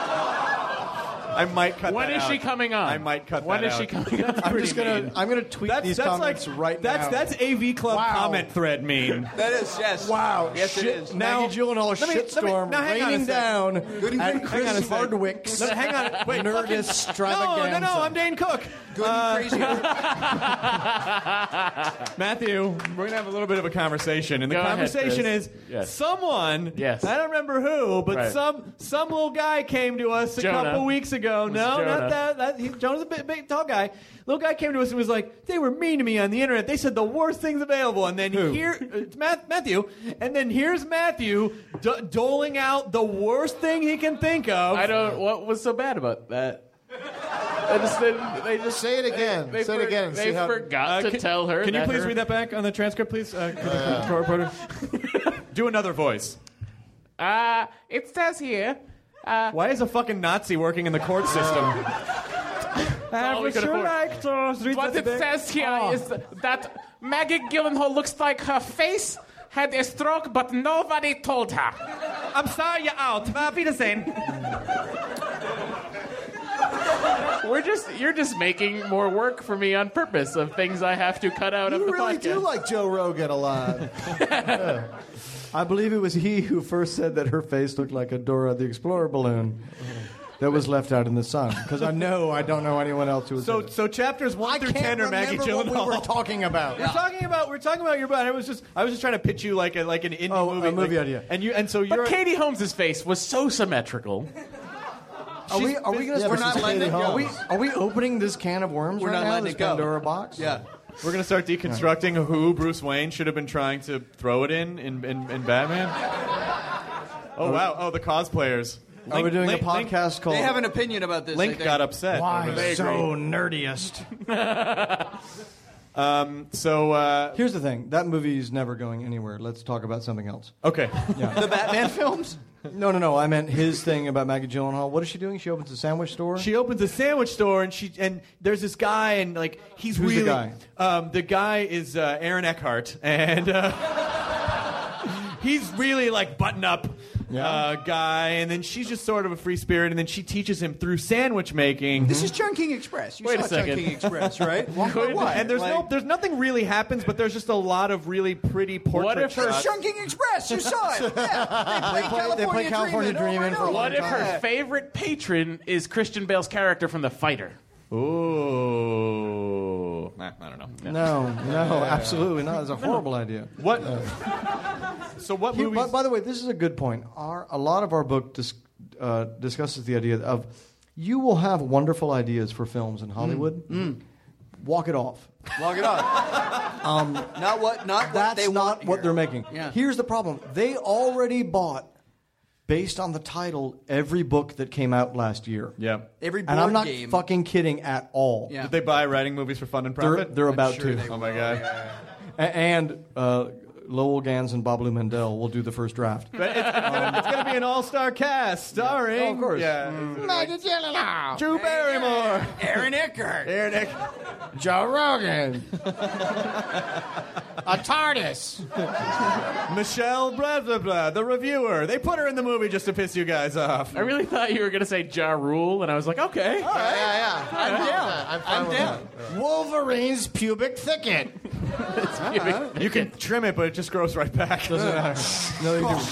I might cut When that is out. she coming on? I might cut When that is out. she coming on? I'm just gonna I'm gonna tweet That's, these that's comments like, right that's, now. That's A V Club Wow. comment thread mean. That is, yes. Wow. Yes, Shit. it is. Now- Maggie Gyllenhaal let me- let me- shitstorm now hang on a raining sec. down Good- at hang Chris on a sec. Hardwick's No, hang on. Wait, nerd fucking- extravaganza. No, no, no. I'm Dane Cook. Good Uh, and crazy. Matthew, we're going to have a little bit of a conversation. And the Go ahead, conversation Chris. is Yes. someone, Yes. I don't remember who, but Right. some some little guy came to us a Jonah. couple weeks ago. Was No, Jonah. not that. that he, Jonah's a big, big, tall guy. Little guy came to us and was like, they were mean to me on the internet. They said the worst things available. And then here, it's Matt, Matthew, and then here's Matthew d- doling out the worst thing he can think of. I don't. What was so bad about that? I just didn't. They just Say it again. They, they Say it for- again and They see how- forgot Uh, to can, tell her. Can you that please her- read that back on the transcript, please? Uh, could the- could the reporter? Do another voice. Uh, it says here. Uh, Why is a fucking Nazi working in the court system? all we Would could you afford. like to read what that it back? says here is that Maggie Gyllenhaal looks like her face had a stroke, but nobody told her. I'm sorry you're out. Auf Wiedersehen. We're just you're just making more work for me on purpose of things I have to cut out of You the really podcast. do like Joe Rogan a lot. I believe it was he who first said that her face looked like a Dora the Explorer balloon. that was left out in the sun. Because I know I don't know anyone else who was So, in it. so chapters one I through can't ten are Maggie remember Gyllenhaal. what we were talking about. We're talking about we're talking about your butt. I was just I was just trying to pitch you like a like an indie Oh, movie, a movie like- idea. And you and so you're But Katie Holmes' face was so symmetrical. Are we? Are we going Yeah, to? we're not letting it go. Are we? Are we opening this can of worms We're right not now? letting This it go. Pandora box. Yeah. we're gonna start deconstructing who Bruce Wayne should have been trying to throw it in in, in, in Batman. Oh wow! Oh, the cosplayers. Are we doing Link, a podcast called? They have an opinion about this. Link I think. got upset. Why over this. so nerdiest? Um, so uh, Here's the thing: that movie is never going anywhere. Let's talk about something else. okay. The Batman films? No, no, no. I meant his thing about Maggie Gyllenhaal. What is she doing? She opens a sandwich store. She opens a sandwich store, and she and there's this guy, and like he's Who's the really guy? Um, the guy is uh, Aaron Eckhart, and uh, he's really like button up Yeah. uh, guy, and then she's just sort of a free spirit, and then she teaches him through sandwich making. This is Chungking Express. You Wait saw a second. Chungking Express, right? What, Could- what? And there's no, Like, there's nothing really happens, but there's just a lot of really pretty portrait What if her- shots. Chungking Express. You saw it. Yeah. They play, They play- they play California Dreamin' Dreamin' over and for a over. What if long her time. favorite patron is Christian Bale's character from The Fighter? Ooh, Nah, I don't know. No, no, absolutely not. It's a horrible idea. What? So what Here- movies? by, by the way, this is a good point. Our, a lot of our book dis, uh, discusses the idea of you will have wonderful ideas for films in Hollywood. Walk it off. Log it off. Um, not what. Not what That's they not want what here. they're making. Yeah. Here's the problem: they already bought, based on the title, every book that came out last year. Yeah. Every And board I'm not game. fucking kidding at all. Yeah. Did they buy writing movies for fun and They're, profit? they're about sure to. they Oh my god. A- and uh, Lowell Gans and Babalu Mandel will do the first draft. But it's, it's, gonna, it's gonna be an all-star cast starring. Oh, of course. Yeah. Maggie Gyllenhaal. Drew Barrymore. Aaron Eckhart. Aaron Eckhart. Joe Rogan. A TARDIS. Michelle blah blah blah, the reviewer. They put her in the movie just to piss you guys off. I really thought you were going to say Ja Rule, and I was like, okay. Yeah, yeah. I'm down. I'm fine I'm with down. that. Wolverine's pubic thicket. You can trim it, but it just grows right back. No, you do.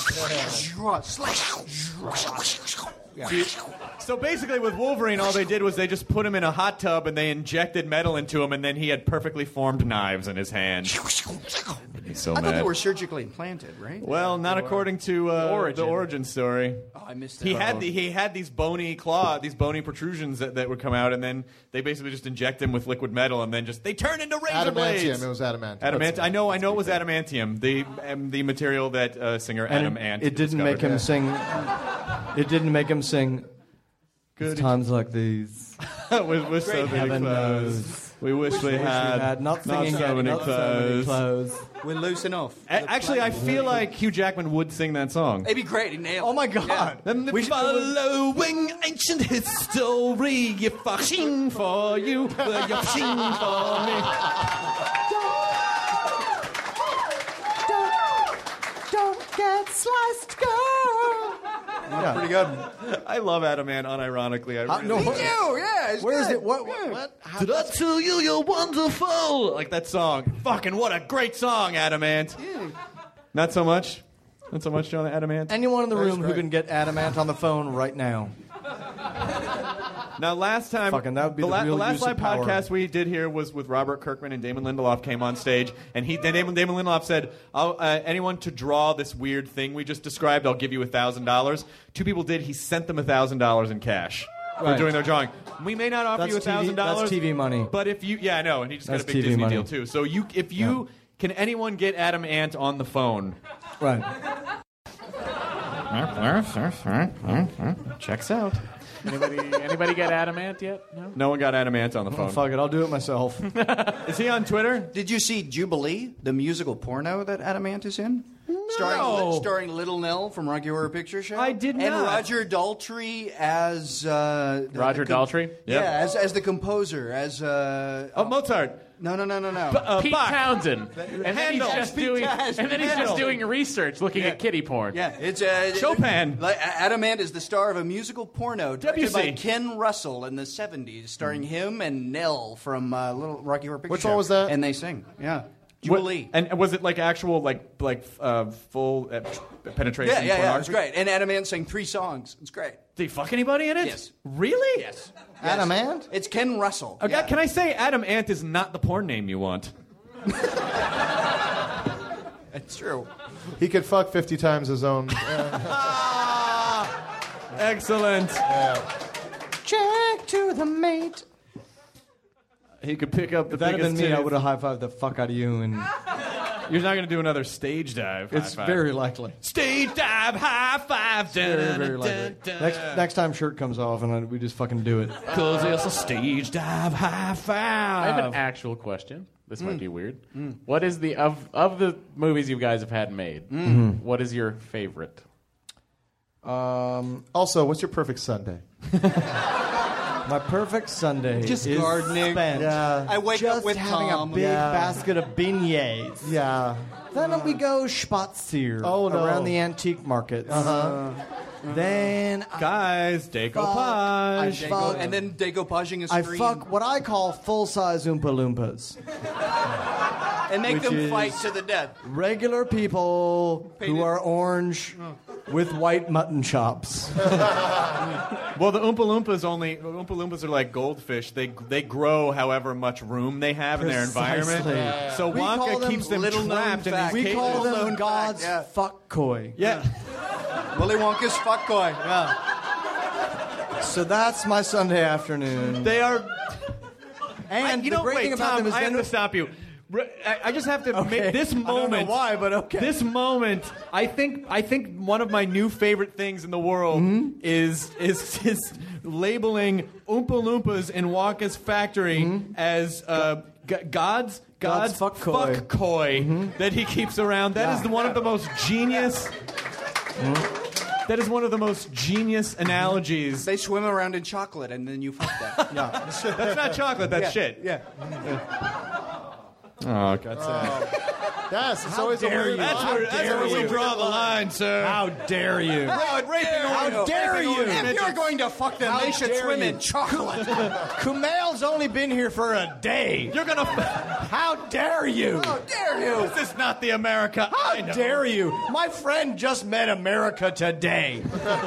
So basically, with Wolverine, all they did was they just put him in a hot tub and they injected metal into him, and then he had perfectly formed knives in his hand. He's so I thought mad. they were surgically implanted, right? Well, not according to uh, The origin. the origin story. Oh, I missed He it. had the, he had these bony claw, these bony protrusions that, that would come out, and then they basically just inject him with liquid metal, and then just they turn into razor blades. Adamantium. It was adamantium. Adamant. I know. I know it was adamantium, the um, the material that uh, singer And Adam it, Ant it didn't make him discovered. sing. It didn't make him sing. It's times like these. we wish so many Heaven clothes. knows. We wish we We had, had not singing so yet, many not so clothes. many clothes. We're loose enough. A- Actually, I feel like Hugh Jackman would sing that song. It'd be great. He nailed Oh my it. God! And We should- following ancient history, if I sing for you, will you sing for me? Don't get sliced, girl. Yeah. Pretty good. I love Adam Ant unironically. I Uh, really no, Me what- too. Yeah. It's Where is good. it? What? What? what? How- Did I tell you you're wonderful? Like that song. Fucking what a great song, Adam Ant. Not so much. Not so much, John Adam Ant. Anyone in the room who great. can get Adamant on the phone right now? Now, last time, Fucking, that would be the, the la- real the last use of live power. podcast we did here was with Robert Kirkman and Damon Lindelof came on stage, and he then Damon, Damon Lindelof said, I'll, uh, "Anyone to draw this weird thing we just described, I'll give you a thousand dollars." Two people did. He sent them a thousand dollars in cash for Right. doing their drawing. We may not offer That's you a T V thousand dollars. that's T V money. But if you, yeah, I know, and he just got That's a big T V Disney money. deal too. So you, if you can, anyone get Adam Ant on the phone? Right. Checks out. Anybody, anybody get Adamant yet? No? No one got Adam Ant on the Oh, phone. fuck it, I'll do it myself. Is he on Twitter? Did you see Jubilee, the musical porno that Adamant is in? Starring, starring Little Nell from Rocky Horror Picture Show. I did And not. Roger Daltrey as uh, the- Roger the com- Daltrey? Yeah, Yep. as as the composer, as uh, Oh, Mozart. no, no, no, no, no. Uh, Pete Bach. Townsend. And then he's Handel. just Pete doing, Townsend. and then he's Handel. just doing research, looking at kitty porn. Yeah, it's uh, Chopin. Like, Adamant is the star of a musical porno directed W C. by Ken Russell in the seventies, starring him and Nell from uh, Little Rocky Horror Picture Which Show. one was that? And they sing. Yeah. Julie. What, and was it like actual like like uh, full uh, penetration? Yeah, yeah, yeah. It was pornography? great. And Adam Ant sang three songs. It's great. Did he fuck anybody in it? Yes. Really? Yes. Adam Ant? It's Ken Russell. Okay, Yeah. Can I say Adam Ant is not the porn name you want? It's true. He could fuck fifty times his own. Excellent. Check to the mate. He could pick up the If that had biggest been me, I titties. would have high-fived the fuck out of you. And You're not going to do another stage dive. it's high five. very likely. Stage dive, high five. Very, very likely. Next, next time shirt comes off and I, we just fucking do it. Cause it's a stage dive, high five. I have an actual question. This might be weird. What is the of of the movies you guys have had made? What is your favorite? Um, Also, what's your perfect Sunday? my perfect Sunday Just is gardening. spent Yeah. I wake just up with having Tom. a big Yeah. basket of beignets. Yeah. Then we go spazier Oh, no. around the antique markets. Uh-huh. Then I, Guys, fuck, decoupage. I fuck, And then decoupaging a I screen. fuck what I call full-size Oompa Loompas. and make which them is- fight to the death. Regular people Painted. who are orange with white mutton chops. Well, the Oompa Loompas only Oompa Loompas are like goldfish. They they grow however much room they have in their Precisely. environment. So We call Wonka them keeps them little known trapped in fact. these We cages. call them Known God's fact, yeah. fuck koi. Yeah. Willy Wonka's fuck boy. Yeah. So that's my Sunday afternoon. They are. And I, you the know, great wait, thing about Tom, them is I have then- to stop you. R- I, I just have to Okay. make this I don't know moment. why, but okay. This moment, I think, I think one of my new favorite things in the world Mm-hmm. is is is labeling Oompa Loompas in Wonka's factory as uh, g- God's. God's, God's fuck koi. fuck koi that he keeps around. That is the, one of the most genius. That is one of the most genius analogies. They swim around in chocolate and then you fuck them. Yeah. That's not chocolate. That's Yeah, shit. Yeah. Oh, God's Yes, it's always a dare weird you. That's line. where, that's where we draw the line, sir. How dare you? How How dare you? If you're going to fuck them, How they should dare swim you. in chocolate. Kumail's only been here for a day. You're gonna. How dare you? How dare you? This is not the America How I know. dare you? My friend just met America today.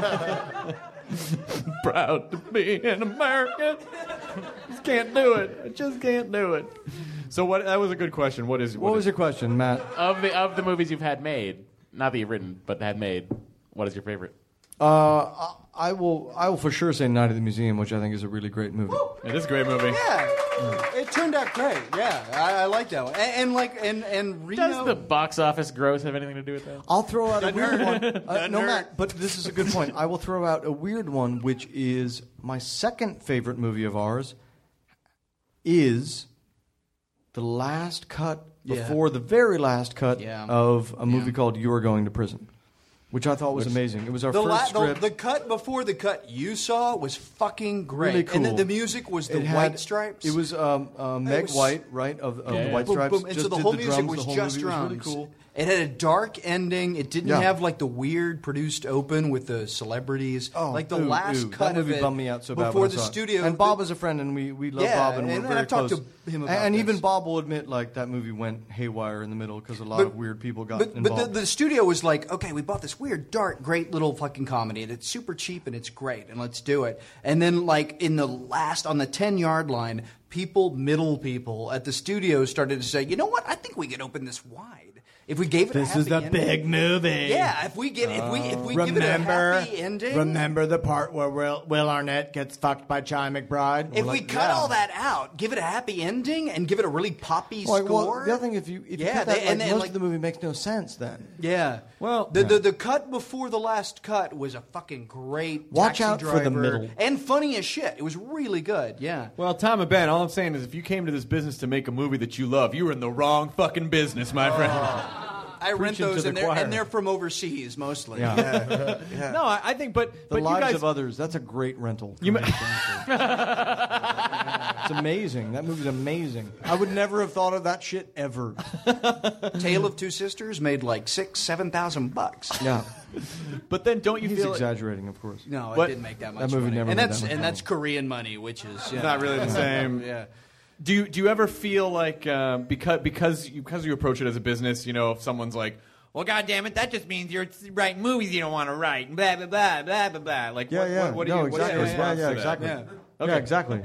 Proud to be an American. Just can't do it. I just can't do it. So what? That was a good question. What is? What was is, your question, Matt? Of the of the movies you've had made, not that you've written, but had made, what is your favorite? Uh, I- I will. I will for sure say Night at the Museum, which I think is a really great movie. It is a great movie. Yeah. It turned out great. Yeah. I, I like that one. And, and like, and, and Reno. Does the box office gross have anything to do with that? I'll throw out a weird one. Uh, Doesn't no, hurt. Matt, but this is a good point. I will throw out a weird one, which is my second favorite movie of ours. Is the last cut Yeah. before the very last cut Yeah. of a movie Yeah. called You Are Going to Prison, which I thought was amazing. It was our The, first la- the, script. the cut before the cut you saw was fucking great. Really And the, cool. the music was the It had- White Stripes. It was um, uh, Meg was- White, right, of, of Yeah, the yeah. White Boom, Stripes. boom. And just so the did whole the music drums, was the whole just movie was drums. really cool. It had a dark ending. It didn't Yeah. have like the weird produced open with the celebrities. Oh, like the ooh, last ooh, cut that movie of it bummed me out so bad before when I the saw it. studio. And Bob the- is a friend, and we, we love Yeah, Bob, and, and- we're and very I've talked close. to him about and this. even Bob will admit like that movie went haywire in the middle because a lot But- of weird people got But, but involved. the, the studio was like, okay, we bought this weird, dark, great little fucking comedy, and it's super cheap and it's great, and let's do it. And then, like in the last, on the ten yard line, people, middle people at the studio started to say, you know what? I think we could open this wide if we gave it. This a is the happy ending. big movie. Yeah, if we get if we if we give it a remember, happy ending. remember the part where Will, Will Arnett gets fucked by Chi McBride? If We're we like, cut yeah. all that out, give it a happy ending, and give it a really poppy Like, well, score. the other thing, if you if you Yeah, cut that, they- like, and then, most like- of the movie makes no sense then. Yeah. Well, the, the the cut before the last cut was a fucking great. Watch taxi out for the driver, middle. and funny as shit. It was really good. Yeah. Well, Tom and Ben, all I'm saying is if you came to this business to make a movie that you love, you were in the wrong fucking business, my friend. I rent Preaching to those, the and they're, choir. and they're from overseas mostly. Yeah. No, I, I think, but The but you Lives guys, of Others, that's a great rental. You ma- It's amazing. That movie's amazing. I would never have thought of that shit ever. Tale of Two Sisters made like six, seven thousand bucks. Yeah. but then don't you He's feel like- exaggerating, of course. No, What? it didn't make that much That movie money. never and made that's that much and money. that's Korean money, which is yeah. not really the same? Yeah. Do you do you ever feel like uh, because because you, because you approach it as a business, you know, if someone's like, well, goddamn it, that just means you're writing movies you don't want to write, blah blah blah blah blah blah. Like, Yeah, what, yeah. what, what do no, you? What's exactly. your Yeah, response yeah, to that? exactly. Yeah. Okay. Yeah, exactly.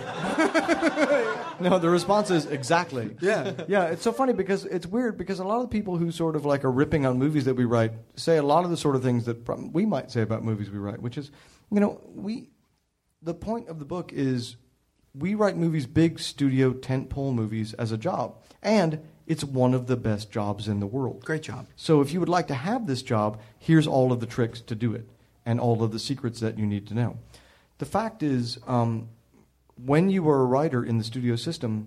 Yeah. No, the response is exactly. Yeah. Yeah, it's so funny because it's weird because a lot of the people who sort of like are ripping on movies that we write say a lot of the sort of things that prob- we might say about movies we write, which is, you know, we the point of the book is we write movies, big studio tentpole movies as a job, and it's one of the best jobs in the world. Great job. So if you would like to have this job, here's all of the tricks to do it and all of the secrets that you need to know. The fact is, um, when you are a writer in the studio system,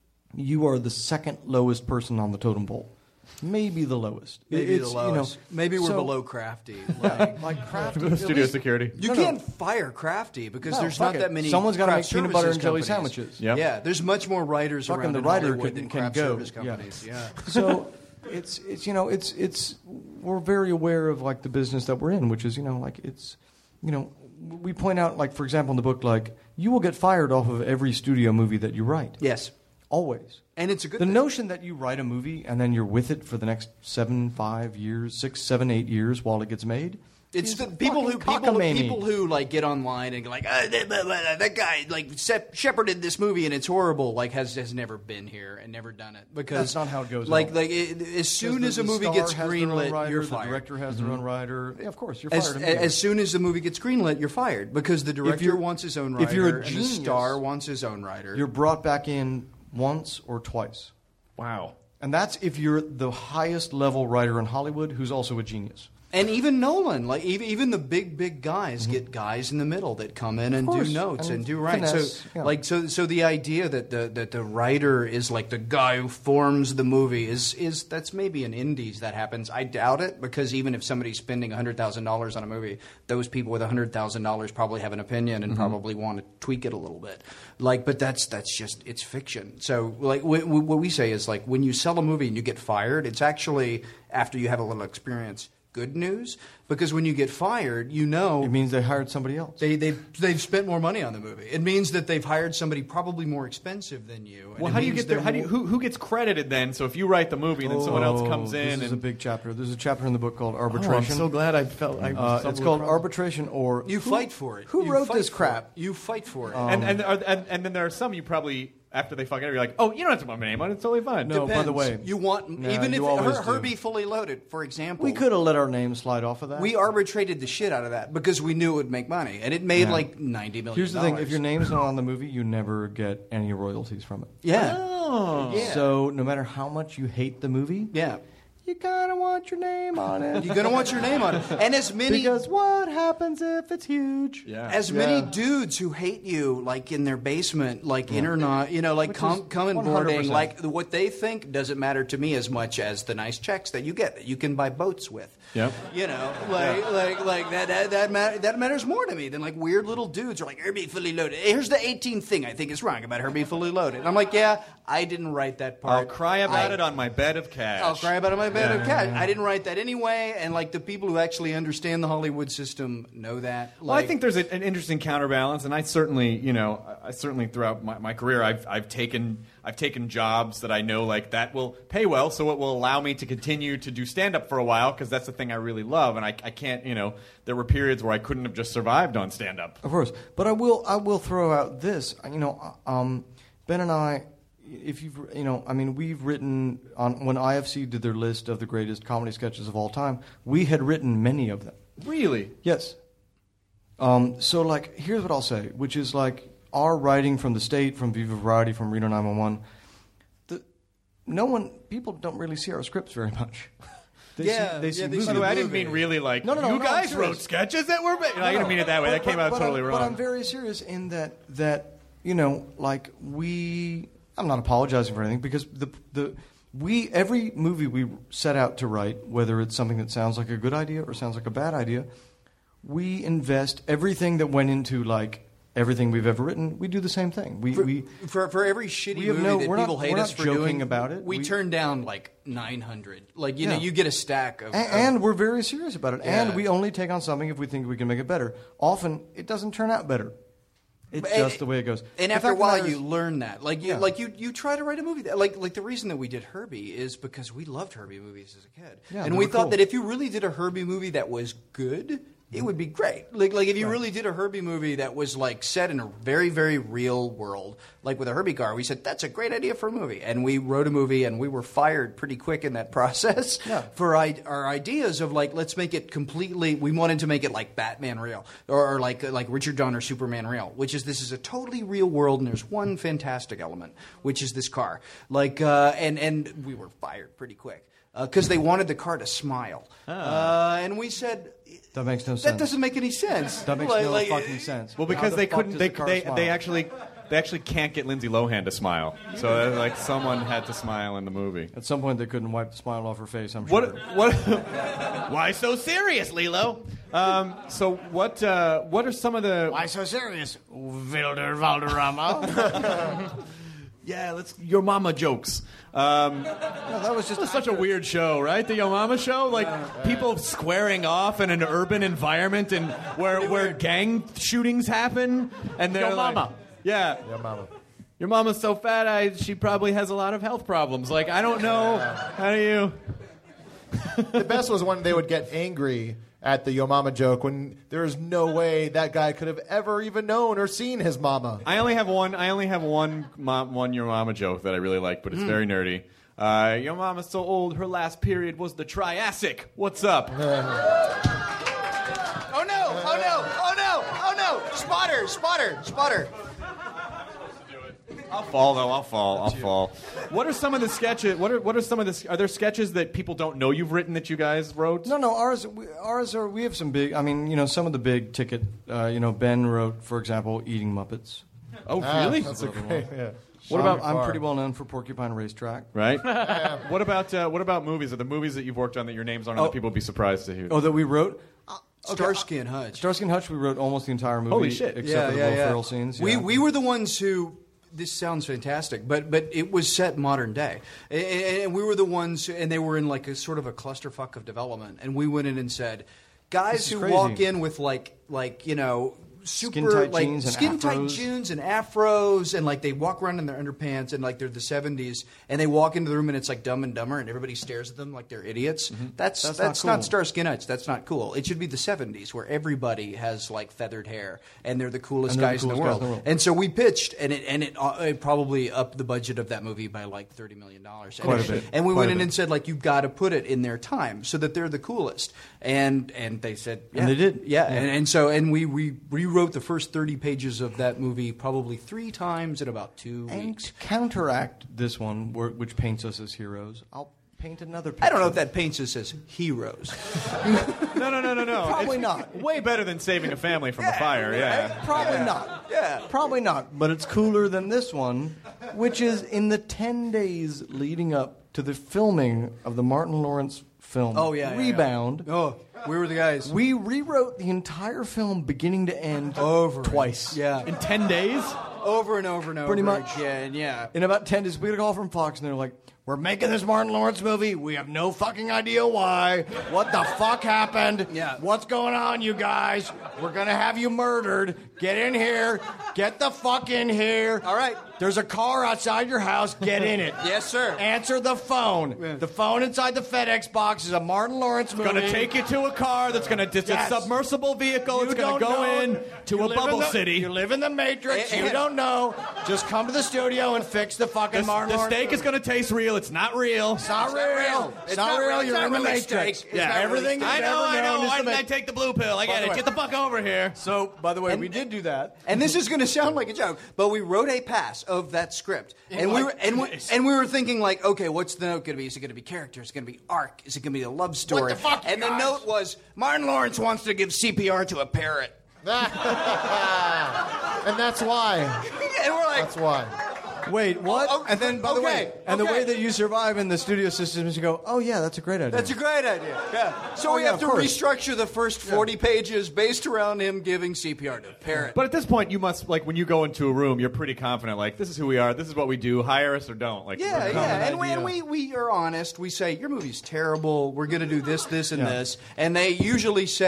you are the second lowest person on the totem pole. Maybe the lowest. Maybe It's, the lowest. You know, Maybe we're so- below Crafty. Like, like Crafty. at Studio least- security. you No, no. can't fire Crafty because No, there's fuck not it. that many. Someone's gotta craft make peanut butter services and jelly companies. sandwiches. Yep. Yeah, there's much more writers Fucking around the in writer Hollywood can- than can craft go. service Yeah. companies. Yeah. So it's it's you know it's it's we're very aware of like the business that we're in, which is you know like it's you know we point out like for example in the book like you will get fired off of every studio movie that you write. Yes. Always. And it's a good The thing. notion that you write a movie and then you're with it for the next seven, five years, six, seven, eight years while it gets made. It's is the people who fucking people, cockamamie. people who like get online and go like "Ah, that, that- that- that guy like se- shepherded this movie and it's horrible like has has never been here and never done it because That's not how it goes at like all. like it, as soon The- as a the movie star gets has their own greenlit, writer, you're the fired. director has their own writer. Yeah, of course, you're As, fired. immediately. as soon as the movie gets greenlit, you're fired because the director you're- wants his own if writer you're a and the genius, star wants his own writer. You're brought back in once or twice. Wow. And that's if you're the highest level writer in Hollywood who's also a genius. And even Nolan, like even, even the big big guys get guys in the middle that come in and do course. notes and, And do right. finesse, So yeah. like so so the idea that the that the writer is like the guy who forms the movie is is that's maybe in indies that happens. I doubt it because even if somebody's spending a hundred thousand dollars on a movie, those people with a hundred thousand dollars probably have an opinion and probably want to tweak it a little bit. Like, but that's that's just it's fiction. So like w- w- what we say is like when you sell a movie and you get fired, it's actually after you have a little experience. Good news, because when you get fired, you know It means they hired somebody else. they they've they've spent more money on the movie. It means that they've hired somebody probably more expensive than you. and Well, it how do you means get there? they're How do you, more- who who gets credited then? So if you write the movie and then someone else comes in Oh, This is and a big chapter. There's a chapter in the book called oh, Arbitration. I'm so glad I felt. I Uh, it's called Arbitration or You Who- fight for it. Who You wrote fight this for crap? it. You fight for it. and and, are, and and then there are some you probably after they fuck it up, you're like, oh, you don't have to put my name on it. It's totally fine. No, by the way, you want Nah, even if you always Her, do. Herbie Fully Loaded, for example. We could have let our name slide off of that. We arbitrated the shit out of that because we knew it would make money, and it made Yeah. like ninety million. Here's the thing: if your name's not on the movie, you never get any royalties from it. yeah, Oh. yeah, So no matter how much you hate the movie, yeah, you kind of want your name on it. you're gonna want your name on it, and as many Because what happens if it's huge? Yeah. As Yeah. many dudes who hate you, like in their basement, like in or not, you know, like Which com- is coming one hundred boarding, percent. like what they think doesn't matter to me as much as the nice checks that you get that you can buy boats with. Yep. You know, like like like that that that, matter, that matters more to me than like weird little dudes are like Herbie Fully Loaded. Here's the eighteenth thing I think is wrong about Herbie Fully Loaded. And I'm like, yeah, I didn't write that part. I'll cry about I- it on my bed of cash. I'll cry about it on my bed Yeah. of cash. I didn't write that anyway, and like the people who actually understand the Hollywood system know that. Well, I Like, think there's a, an interesting counterbalance, and I certainly, you know, I I certainly throughout my, my career, I've I've taken I've taken jobs that I know like that will pay well, so it will allow me to continue to do stand up for a while because that's the thing I really love, and I I can't, you know, there were periods where I couldn't have just survived on stand up. Of course, but I will. I will throw out this. You know, um, Ben and I. If you've, you know, I mean, we've written on when I F C did their list of the greatest comedy sketches of all time. We had written many of them. Really? Yes. Um, so, like, here's what I'll say, which is like our writing from the State, from Viva Variety, from Reno nine one one. The no one, people don't really see our scripts very much. They Yeah, see, they see yeah, they movies. By the way, I didn't movie. mean really like No, no, no, you no, guys I'm wrote serious. sketches that were. Ba-. No, I No, didn't mean it that way. but- That came but- out but totally I'm, wrong. But I'm very serious in that that you know, like we. I'm not apologizing for anything because the the we every movie we set out to write, whether it's something that sounds like a good idea or sounds like a bad idea, we invest everything that went into like everything we've ever written. We do the same thing. We for, we for for every shitty we have movie no- that we're not- people hate we're us not for joking doing about it. we, We- turn down like nine hundred. Like you know, Yeah. you get a stack of, and, of and we're very serious about it. Yeah. And we only take on something if we think we can make it better. Often it doesn't turn out better. It's And- just the way it goes. And The after a fact of the while, matter is- you learn that. Like you, Yeah. like you, you try to write a movie. That, like, like the reason that we did Herbie is because we loved Herbie movies as a kid, Yeah, and they we were thought cool. that if you really did a Herbie movie that was good, it would be great. Like, like if you really did a Herbie movie that was like set in a very, very real world, like with a Herbie car, we said that's a great idea for a movie, and we wrote a movie, and we were fired pretty quick in that process Yeah. for I, our ideas of like let's make it completely. We wanted to make it like Batman real, or, or like like Richard Donner Superman real, which is this is a totally real world, and there's one fantastic element, which is this car. Like uh, and and we were fired pretty quick. Because they wanted the car to smile, uh, and we said That makes no sense. that doesn't make any sense. That makes Like- no like- fucking sense. Well, How because the they fuck couldn't. does They the car they, smile? they actually they actually can't get Lindsay Lohan to smile. So uh, like someone had to smile in the movie. At some point, they couldn't wipe the smile off her face. I'm sure. What? What? Why so serious, Lilo? Um, so what? Uh, what are some of the? Why so serious, Wilder Valderrama? Yeah, let's your mama jokes. Um, that was just such a weird show, right? The Yo Mama show, like people squaring off in an urban environment and where where gang shootings happen, and they're Yo like, Mama. yeah, Yo Mama. Your mama's so fat, I she probably has a lot of health problems. Like I don't know, how do you? The best was when they would get angry at the Yo Mama joke when there is no way that guy could have ever even known or seen his mama. I only have one. I only have one. Mom, one Your Mama joke that I really like, but it's very nerdy. Uh, Your mama's so old, her last period was the Triassic. What's up? Oh no! Oh no! Oh no! Oh no! Spotter! Spotter! Spotter! I'll fall though. I'll fall. I'll fall. What are some of the sketches? What are what are some of the? Are there sketches that people don't know you've written that you guys wrote? No, no. Ours, we, ours are. We have some big. I mean, you know, some of the big ticket. Uh, you know, Ben wrote, for example, Eating Muppets. Oh, Ah, really? that's a great, yeah. What about? I'm Far. pretty well known for Porcupine Racetrack. Right. What about uh, what about movies? Are the movies that you've worked on that your names aren't on Oh. that people would be surprised to hear? Oh, that we wrote. Starsky and Hutch. Starsky and Hutch. We wrote almost the entire movie. Holy shit. Except for the Will Ferrell scenes. We yeah. we were the ones who. This sounds fantastic, but but it was set modern day, and, and we were the ones, who, and they were in like a sort of a clusterfuck of development, and we went in and said, guys This is who crazy. walk in with like like you know. Super Skin-tight like jeans and skin tight afros. jeans and afros, and like they walk around in their underpants and like they're the seventies, and they walk into the room and it's like Dumb and Dumber, and everybody stares at them like they're idiots. That's That's that's, not not, cool. Starsky and Hutch. That's not cool. It should be the seventies where everybody has like feathered hair and they're the coolest, And they're the guys, in the coolest guys world. in the world. And so we pitched, and it and it, uh, it probably upped the budget of that movie by like thirty million dollars. Quite and, a bit. And we Quite went a in bit. and said like you've got to put it in their time so that they're the coolest. And and they said yeah. And they did. Yeah. Yeah. And, and so and we we rewrote the first thirty pages of that movie probably three times in about two And weeks. to counteract this one, where- which paints us as heroes, I'll paint another picture. I don't know if that paints us as heroes. No, no, no, no, no. Probably It's not. Way better than saving a family from a fire. Yeah. Probably not. Yeah. Probably not. But it's cooler than this one, which is in the ten days leading up to the filming of the Martin Lawrence film Oh yeah. yeah, yeah. Rebound. Oh, we were the guys. We rewrote the entire film beginning to end Over twice. Yeah. In ten days. Over and over and over. Pretty much. again. Yeah. In about ten days, we got a call from Fox, and they're like, "We're making this Martin Lawrence movie. We have no fucking idea why. What the fuck happened? Yeah. What's going on, you guys? We're gonna have you murdered. Get in here. Get the fuck in here. All right. There's a car outside your house. Get in it. Yes, sir. Answer the phone. The phone inside the FedEx box is a Martin Lawrence movie. Going to take you to a car that's going to it's Yes. a submersible vehicle. You it's going to don't go know. in to You a live bubble in the- city. You live in the Matrix. And- You don't know. Just come to the studio and fix the fucking The, Martin the Lawrence steak is movie. going to taste real. It's not real. It's not real. It's, It's not, not real. real. You're It's in not the really Matrix. steak. It's Yeah, not really everything steak. you've I know, ever I known know. is Why the didn't I Ma- take the blue pill? I By get the it. way- Get the fuck over here. So, by the way, And- we did do that. And this is going to sound like a joke, but we wrote a pass of that script, and we were and we, and we were thinking like, okay, what's the note going to be? Is it going to be character? Is it going to be arc? Is it going to be a love story? the fuck, you and the guys? note was Martin Lawrence wants to give C P R to a parrot, And that's why. and we're like, That's why. Wait, what? Oh, and then, by the okay, way, and the okay. way that you survive in the studio system is you go, oh yeah, that's a great idea. that's a great idea. Yeah. So Oh, we yeah, have of to course. restructure the first forty pages based around him giving C P R to a parrot. But at this point, you must like when you go into a room, you're pretty confident. Like this is who we are. This is what we do. Hire us or don't. Like Yeah, we're- yeah, and we, idea. and we we are honest. We say your movie's terrible. We're going to do this, this, and Yeah. this, and they usually say,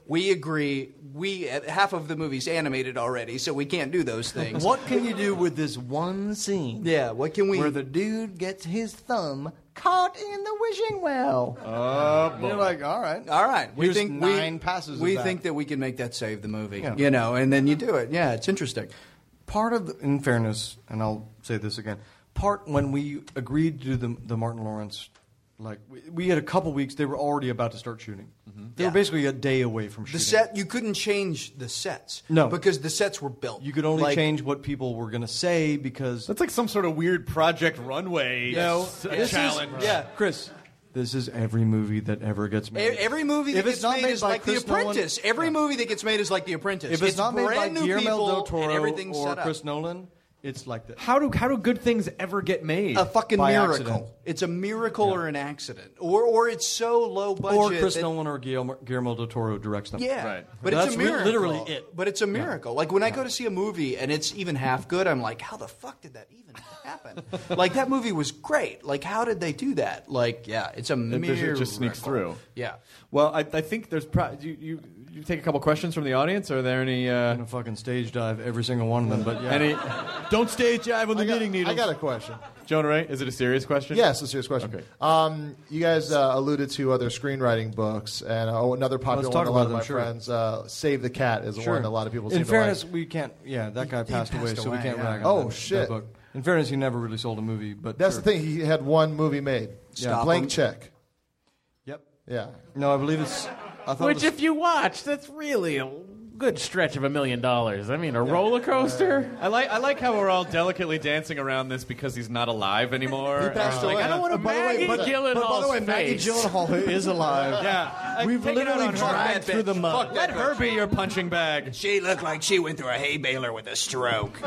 We agree. We half of the movie's animated already, so we can't do those things. What can you do with this one scene? Yeah, what can we... Where the dude gets his thumb caught in the wishing well. Oh, boy. You're like, all right. All right. We Here's think nine we, passes of We that. think that we can make that save the movie. Yeah. You know, and then you do it. Yeah, it's interesting. Part of, the, in fairness, and I'll say this again, part when we agreed to do the, the Martin Lawrence, like, we, we had a couple weeks, they were already about to start shooting. Mm-hmm. They Yeah. were basically a day away from The shooting. set, you couldn't change the sets. No. Because the sets were built. You could only Like- change what people were going to say because... That's like some sort of weird Project Runway Yes. s- This is- challenge. yeah. Chris, this is every movie that ever gets E- made. Every movie that If it's gets not made, made is by like Chris The Apprentice. Nolan- Every movie that gets made is like The Apprentice. If it's, not made by brand new Guillermo people del and Toro everything's or set up. Chris Nolan, it's like this. How do how do good things ever get made? A fucking By miracle. accident. It's a miracle or an accident, or or it's so low budget. Or Chris that- Nolan or Guillermo, Guillermo del Toro directs them. Yeah, Right. but That's it's a re- miracle. literally it. But it's a miracle. Like when I go to see a movie and it's even half good, I'm like, how the fuck did that even happen? Like that movie was great. Like how did they do that? Like yeah, it's a It miracle. just sneaks through. Yeah. Well, I, I think there's pro- you, you you take a couple questions from the audience. Are there any? Uh, I'm gonna fucking stage dive every single one of them. But yeah, any? Don't stage dive on the I got, knitting needles. I got a question. Jonah Ray, is it a serious question? Yes, a serious question. Okay. Um, you guys uh, alluded to other screenwriting books, and uh, oh, another popular Let's one. talk A lot about of them, my sure. friends, uh, "Save the Cat" is sure. one that a lot of people In seem fairness, to like. we can't. Yeah, that guy passed, away, passed so we away, can't yeah. rag on Oh, that, shit. that book. In fairness, he never really sold a movie, but That's sure. the thing. He had one movie made. Stop Blank him. Check. Yep. Yeah. No, I believe it's. I thought Which, it was, if you watch, that's really a good stretch of a million dollars. I mean, a roller coaster. I like I like how we're all delicately dancing around this because he's not alive anymore. He passed Uh, away. like, I don't want to. By the way, Maggie but, Gyllenhaal's but by the way, Maggie face. Gyllenhaal is alive. Yeah, We've take it out literally on her. dragged through the mud. Let her be your punching bag. She looked like she went through a hay baler with a stroke.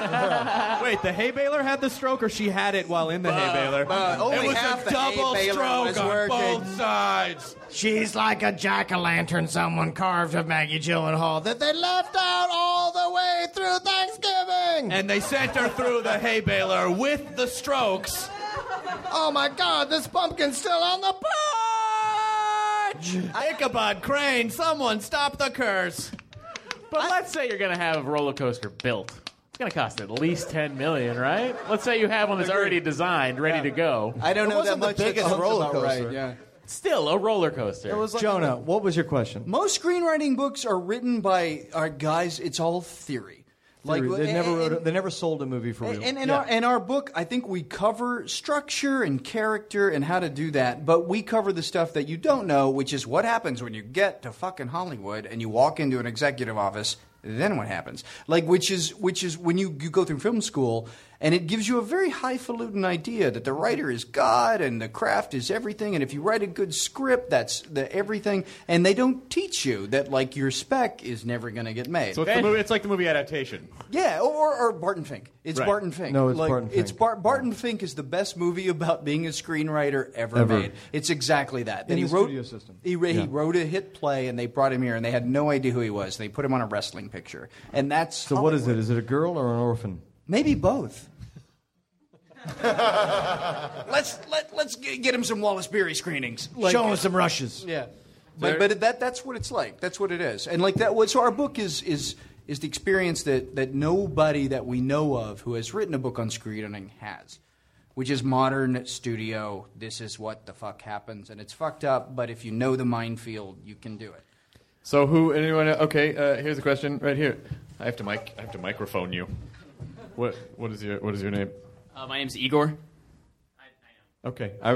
Wait, the hay baler had the stroke, or she had it while in the hay baler? but only it was half a the hay double baler stroke was on working. both sides. She's like a jack-o'-lantern someone carved of Maggie Gyllenhaal that they left out all the way through Thanksgiving. And they sent her through the hay baler with the strokes. Oh my God, this pumpkin's still on the porch! Ichabod Crane, someone stop the curse. But let's say you're going to have a roller coaster built. It's going to cost at least ten million dollars, right? Let's say you have one that's already designed, ready to go. I don't It know that wasn't the much. biggest That sounds roller about coaster. Right, yeah. Still a roller coaster. It was like Jonah, what was your question? Most screenwriting books are written by our guys. It's all theory. Theory. they and- never wrote. A, and- they never sold a movie for real. And, and, our, and our book, I think we cover structure and character and how to do that, but we cover the stuff that you don't know, which is what happens when you get to fucking Hollywood and you walk into an executive office. Then what happens? Like, which is which is when you, you go through film school, and it gives you a very highfalutin idea that the writer is God and the craft is everything, and if you write a good script, that's the everything. And they don't teach you that like your spec is never going to get made. So it's, the movie, it's like the movie adaptation. Yeah, or, or Barton Fink. It's Right. Barton Fink. No, it's like, Barton It's Fink. Bar- Barton Fink is the best movie about being a screenwriter ever, Ever. made. It's exactly that. That In he the wrote, studio system. He, ra- he Yeah. wrote a hit play, and they brought him here, and they had no idea who he was. They put him on a wrestling picture, and that's So what is it? Hollywood. Is it a girl or an orphan? Maybe both. let's let let's g- get him some Wallace Beery screenings. Like- Show him some rushes. Yeah, but but that that's what it's like. That's what it is. And like that. So our book is is is the experience that that nobody that we know of who has written a book on screenwriting has, which is modern studio. This is what the fuck happens, and it's fucked up. But if you know the minefield, you can do it. So who? Anyone? Okay. Uh, here's a question right here. I have to mic. I have to microphone you. What? What is your? What is your name? Uh, my name's Igor. Okay. I was.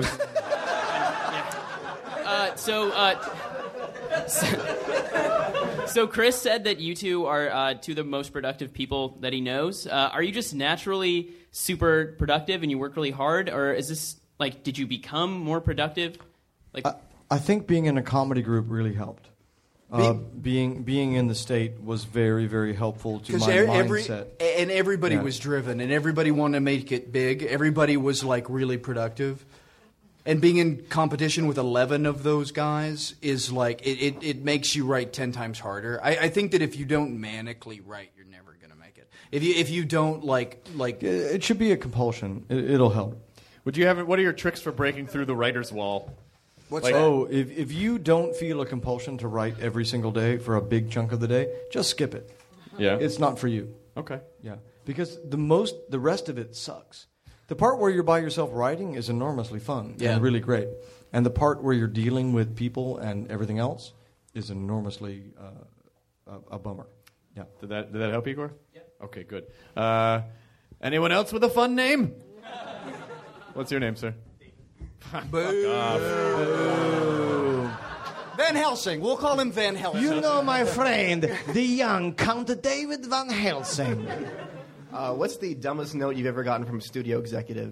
Uh, so, uh, so, so Chris said that you two are uh, two of the most productive people that he knows. Uh, are you just naturally super productive and you work really hard, or is this like did you become more productive? Like, I, I think being in a comedy group really helped. Uh, being being in the state was very very helpful to my every mindset. and everybody Yeah. was driven, and everybody wanted to make it big. Everybody was like really productive. And being in competition with eleven of those guys is like, it, it, it makes you write ten times harder. I, I think that if you don't manically write, you're never going to make it. If you if you don't like... like It, it should be a compulsion. It, it'll help. Would you have? What are your tricks for breaking through the writer's wall? What's like, that? Oh, if, if you don't feel a compulsion to write every single day for a big chunk of the day, just skip it. Yeah. It's not for you. Okay. Yeah. Because the most, the rest of it sucks. The part where you're by yourself writing is enormously fun Yeah. and really great. And the part where you're dealing with people and everything else is enormously uh, a, a bummer. Yeah. Did that did that help, Igor? Yeah. Okay, good. Uh, anyone else with a fun name? What's your name, sir? Boo. Van Helsing. We'll call him Van Helsing. You know, my friend, the young Count David Van Helsing. Uh, what's the dumbest note you've ever gotten from a studio executive?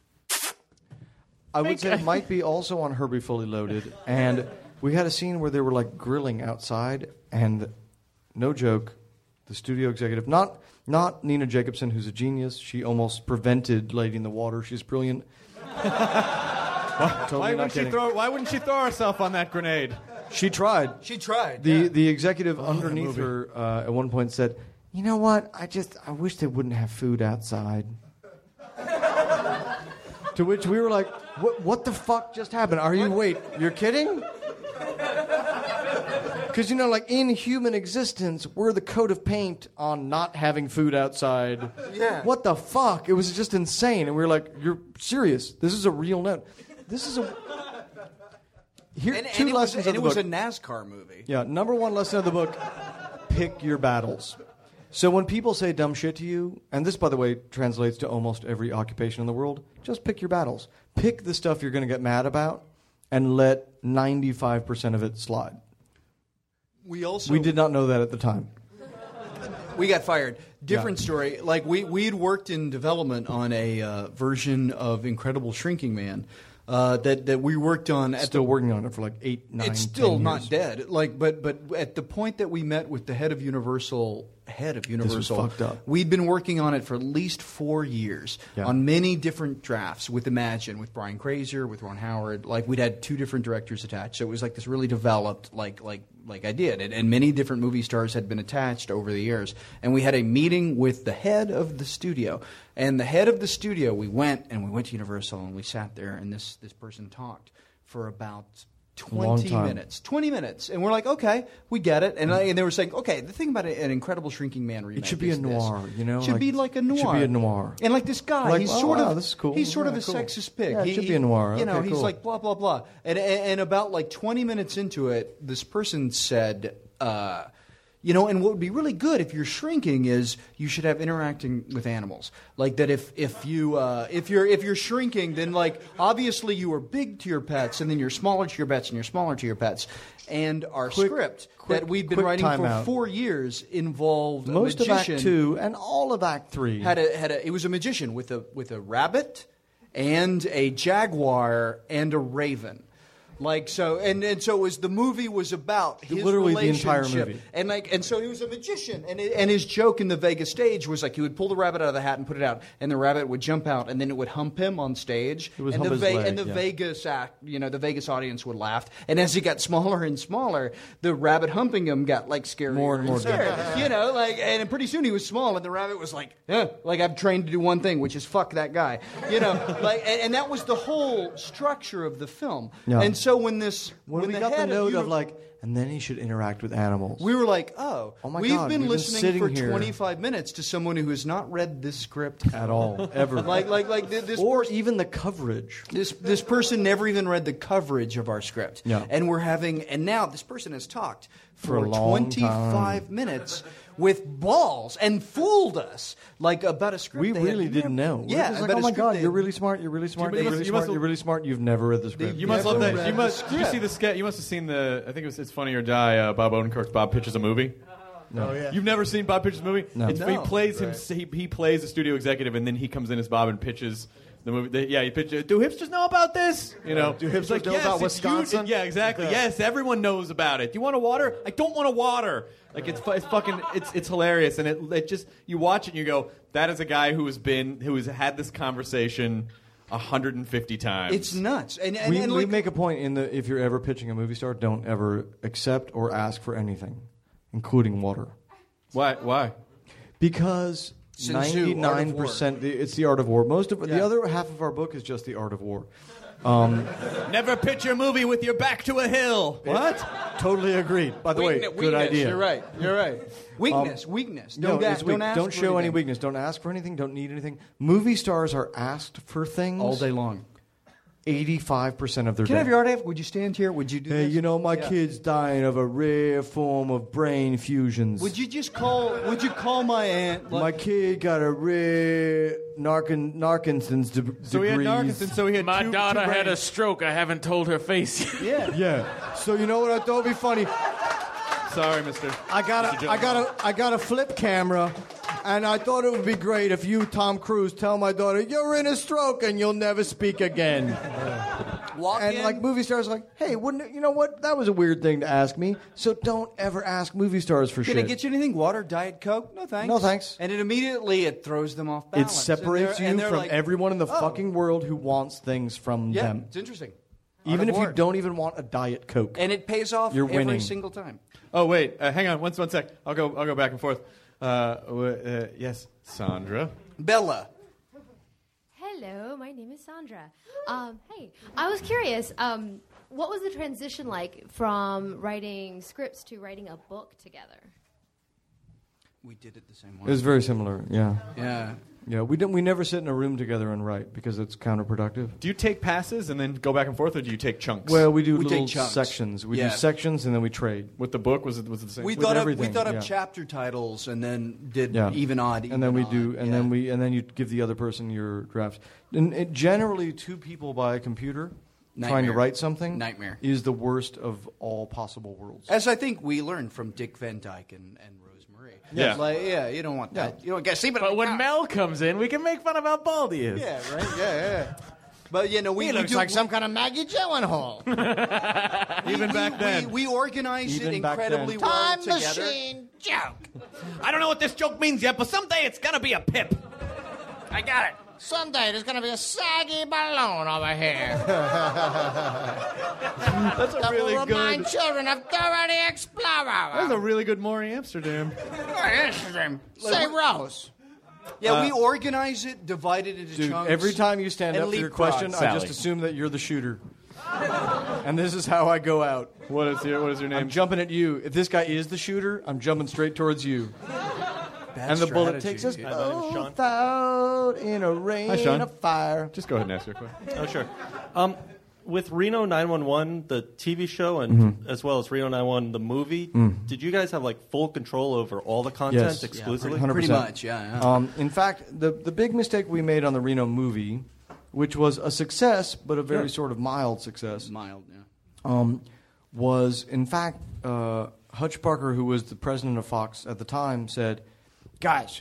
I would say it might be also on Herbie Fully Loaded. And we had a scene where they were like grilling outside, and no joke, the studio executive, not not Nina Jacobson, who's a genius. She almost prevented Lady in the Water. She's brilliant. Totally why not wouldn't she kidding. throw? Why wouldn't she throw herself on that grenade? She tried. She tried. The yeah. the executive Oh, underneath her uh, at one point said, "You know what? I just I wish they wouldn't have food outside." To which we were like, "What? What the fuck just happened? Are you wait? You're kidding?" Because, you know, like in human existence, we're the coat of paint on not having food outside. Yeah. What the fuck? It was just insane. And we were like, you're serious. This is a real note. This is a... Here, and, two and it was, lessons and of it the was book. a NASCAR movie. Yeah, number one lesson of the book, pick your battles. So when people say dumb shit to you, and this, by the way, translates to almost every occupation in the world, just pick your battles. Pick the stuff you're going to get mad about and let ninety-five percent of it slide. We also We did not know that at the time. We got fired. Different Yeah. story. Like we we'd worked in development on a uh, version of Incredible Shrinking Man uh, that that we worked on. At Still the, working on it for like eight, nine, It's still ten not years. dead. Like, but but at the point that we met with the head of Universal, head of Universal, fucked up. we'd been working on it for at least four years Yeah. on many different drafts with Imagine, with Brian Grazer, with Ron Howard. Like we'd had two different directors attached, so it was like this really developed like like like I did, and, and many different movie stars had been attached over the years. And we had a meeting with the head of the studio, and the head of the studio, we went and we went to Universal and we sat there, and this this person talked for about twenty time. minutes. twenty minutes. And we're like, okay, we get it. And, I, and they were saying, okay, the thing about an Incredible Shrinking Man remake It should be a is this. noir, you know? It should like- be like a noir. It should be a noir. And like this guy, Like, he's oh, sort wow, of this is cool. he's sort Yeah, of a cool. sexist pig. Yeah, it He- should he- be a noir. You know, Okay, he's cool. like blah blah blah. And, and and about like twenty minutes into it, this person said, uh, you know, and what would be really good if you're shrinking is you should have interacting with animals. Like that, if if you uh, if you're if you're shrinking, then like obviously you are big to your pets, and then you're smaller to your pets, and you're smaller to your pets. And our Quick- script quick- that we've been quick writing for timeout. four years involved Most a of magician Act Two and all of Act Three. had a had a. It was a magician with a with a rabbit, and a jaguar and a raven. Like so, and, and so it was the movie was about his Literally the relationship, entire movie. and like and so he was a magician, and it, and his joke in the Vegas stage was like he would pull the rabbit out of the hat and put it out, and the rabbit would jump out, and then it would hump him on stage, It would and hump the his leg, and the yeah. Vegas act, you know, the Vegas audience would laugh, and as he got smaller and smaller, the rabbit humping him got like scarier More and more scarier, dangerous. you know, like and pretty soon he was small, and the rabbit was like, eh, like I've trained to do one thing, which is fuck that guy, you know, like and, and that was the whole structure of the film, Yeah. and so when this When, when we the got the head note of, of, like, and then he should interact with animals. we were like, oh, Oh my we've God, been we've been listening sitting for here- twenty-five minutes to someone who has not read this script at all, ever. like, like, like th- this or person, even the coverage. this this person never even read the coverage of our script. Yeah. And we're having, and now this person has talked For for, a long twenty-five time. minutes with balls and fooled us like about a script. We they had really didn't never- know. We Yeah, were just like, about oh a my script God, they you're had- really smart, you're really smart, You you're must- really you smart, must- you're really smart, you've never read the script. You must love Never that. You read must. the Did you see script. the sketch? You must have seen the. I think it was It's Funny or Die. Uh, Bob Odenkirk's Bob Pitches a Movie. No. Oh, yeah. You've never seen Bob Pitches a Movie? No. It's, No. He plays him. Right. He, he plays a studio executive, and then he comes in as Bob and pitches the movie. The, yeah, he pitches. Do hipsters know about this? You know, Do It's hipsters know yes, about it's Wisconsin? huge. Yeah, exactly. Yes, everyone knows about it. Do you want a water? I don't want a water. Like it's, fu- it's fucking. It's it's hilarious, and it it just you watch it and you go, that is a guy who has been who has had this conversation one hundred fifty times. It's nuts. And, and, we, and we like, make a point in the if you're ever pitching a movie star, don't ever accept or ask for anything, including water. Why? Why? Because Sun Tzu, Art of ninety-nine percent, the- it's the art of war. Most of the Yeah. other half of our book is just the art of war. Um, Never pitch your movie with your back to a hill. What? Totally agreed. By the way, Weakness- good weakness, idea. You're right. You're right. Weakness. Um, weakness. No, Don't, it's ask, weak. don't ask. Don't for show any anything. weakness. Don't ask for anything. Don't need anything. Movie stars are asked for things All day long. eighty-five percent of their Can I day. have your autograph? Would you stand here? Would you do Hey, this? you know, my Yeah. kid's dying of a rare form of brain fusions. Would you just call? Would you call my aunt? My kid got a rare Narkin, Narkinson's de- So he had degrees. Narkinson, so he had My two, daughter two had a brains. stroke. I haven't told her face yet. Yeah. Yeah. So you know what I thought would be funny? Sorry, Mister I got Mister a, Jones. I got a, I got a flip camera, and I thought it would be great if you, Tom Cruise, tell my daughter you're in a stroke and you'll never speak again. Walk And in. like movie stars, are like, hey, wouldn't it, you know what? That was a weird thing to ask me. So don't ever ask movie stars for Can shit. I get you anything? Water, Diet Coke? No thanks. No thanks. And it immediately it throws them off It balance. separates And they're- you and they're from like, everyone in the oh. fucking world who wants things from Yeah, them. it's interesting. Even On if you board. don't even want a Diet Coke. And it pays off You're every winning. single time. Oh wait, uh, hang on, one, one sec. I'll go. I'll go back and forth. Uh, w- uh, yes, Sandra. Bella. Hello, my name is Sandra. Um, hey, I was curious. Um, what was the transition like from writing scripts to writing a book together? We did it the same It way. was very similar. Yeah. Yeah. Yeah. We don't. We never sit in a room together and write because it's counterproductive. Do you take passes and then go back and forth, or do you take chunks? Well, we do We little take chunks. sections. We Yeah. do sections and then we trade. With the book, was it was it the same? We With thought of we everything, thought of yeah. chapter titles and then did Yeah. even odd. and then we even do, odd, and yeah. then we, and then you give the other person your drafts. And it, generally, two people by a computer trying to Nightmare. write something Nightmare. is the worst of all possible worlds. As I think we learned from Dick Van Dyke and, and Rose Marie. Yeah. Like, yeah, you don't want that. You don't get sleep. But when Mel comes in, we can make fun of how bald he is. Yeah, right. Yeah, yeah. But you know, we He we looks do, like some kind of Maggie Gyllenhaal. Even we, back we, then. We, we organized Even it back incredibly then. well Time together. machine joke. I don't know what this joke means yet, but someday it's gonna be a pip. I got it. Someday there's going to be a saggy balloon over here. That's a that really will remind good. children of Dora the Explorer. That's a really good Maury Amsterdam. Say Rose. Yeah, Uh, we organize it, divide it into Dude, chunks. every time you stand and up for your leapfrog. question, I Sally. just assume that you're the shooter. And this is how I go out. What is your What is your name? I'm jumping at you. If this guy is the shooter, I'm jumping straight towards you. Bad and the bullet strategy. takes us Yeah. both out in a rain Hi, Sean. of fire. Just go ahead and ask your question. Oh, sure. Um, with Reno nine one one, the T V show, and Mhm. as well as Reno nine one one, the movie, Mm. did you guys have like full control over all the content Yes, exclusively? one hundred percent. Pretty much, yeah, yeah. Um, in fact, the the big mistake we made on the Reno movie, which was a success, but a very Yeah. sort of mild success, Mild, yeah. um, was in fact uh, Hutch Parker, who was the president of Fox at the time, said, "Guys,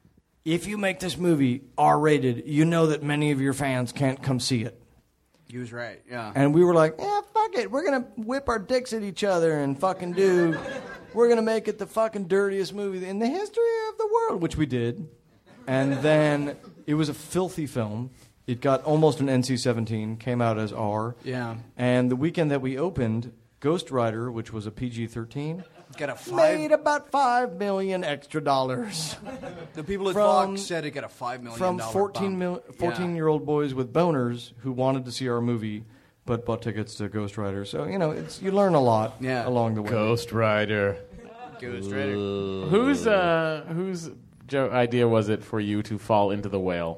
if you make this movie R-rated, you know that many of your fans can't come see it." He was right, yeah. And we were like, yeah, fuck it. We're going to whip our dicks at each other and fucking do, we're going to make it the fucking dirtiest movie in the history of the world, which we did. And then it was a filthy film. It got almost an N C seventeen, came out as R. Yeah. And the weekend that we opened, Ghost Rider, which was a P G thirteen, Got a five. made about five million extra dollars. The people at From- Fox said it got a five million From dollar fourteen, bump. mil- Yeah. fourteen year old boys with boners who wanted to see our movie but bought tickets to Ghost Rider. So, you know, it's you learn a lot Yeah. along the way. Ghost Rider. Ghost Rider. Whose uh, whose jo- idea was it for you to fall into the whale?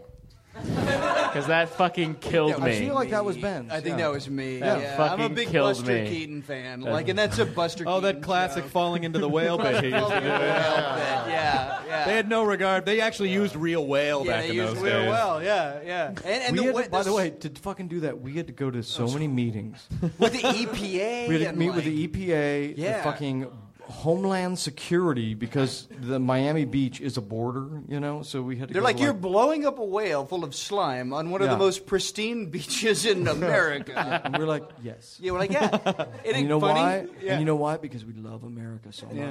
Because that fucking killed Yeah, me. I feel like that was Ben's. I think yeah. that was me. That Yeah, fucking I'm a big killed Buster me. Keaton fan. That- Like, and that's a Buster. Oh, that Keaton classic show. falling into the whale bit. he used to Falling do. into the whale bit, Yeah, yeah. They had no regard. They actually used real whale yeah, back they in used those real days. well. Yeah, yeah. And, and We the had way, to, by the this- way, to fucking do that, we had to go to so many meetings. with the E P A, We had to and meet like, with the E P A, Yeah. the fucking Homeland Security, because the Miami Beach is a border, you know. So we had to. They're go like, to, you're blowing up a whale full of slime on one of Yeah. the most pristine beaches in America. And we're like, yes. Yeah, we're like, yeah. It And ain't you know funny. why? Yeah. And you know why? Because we love America so Yeah.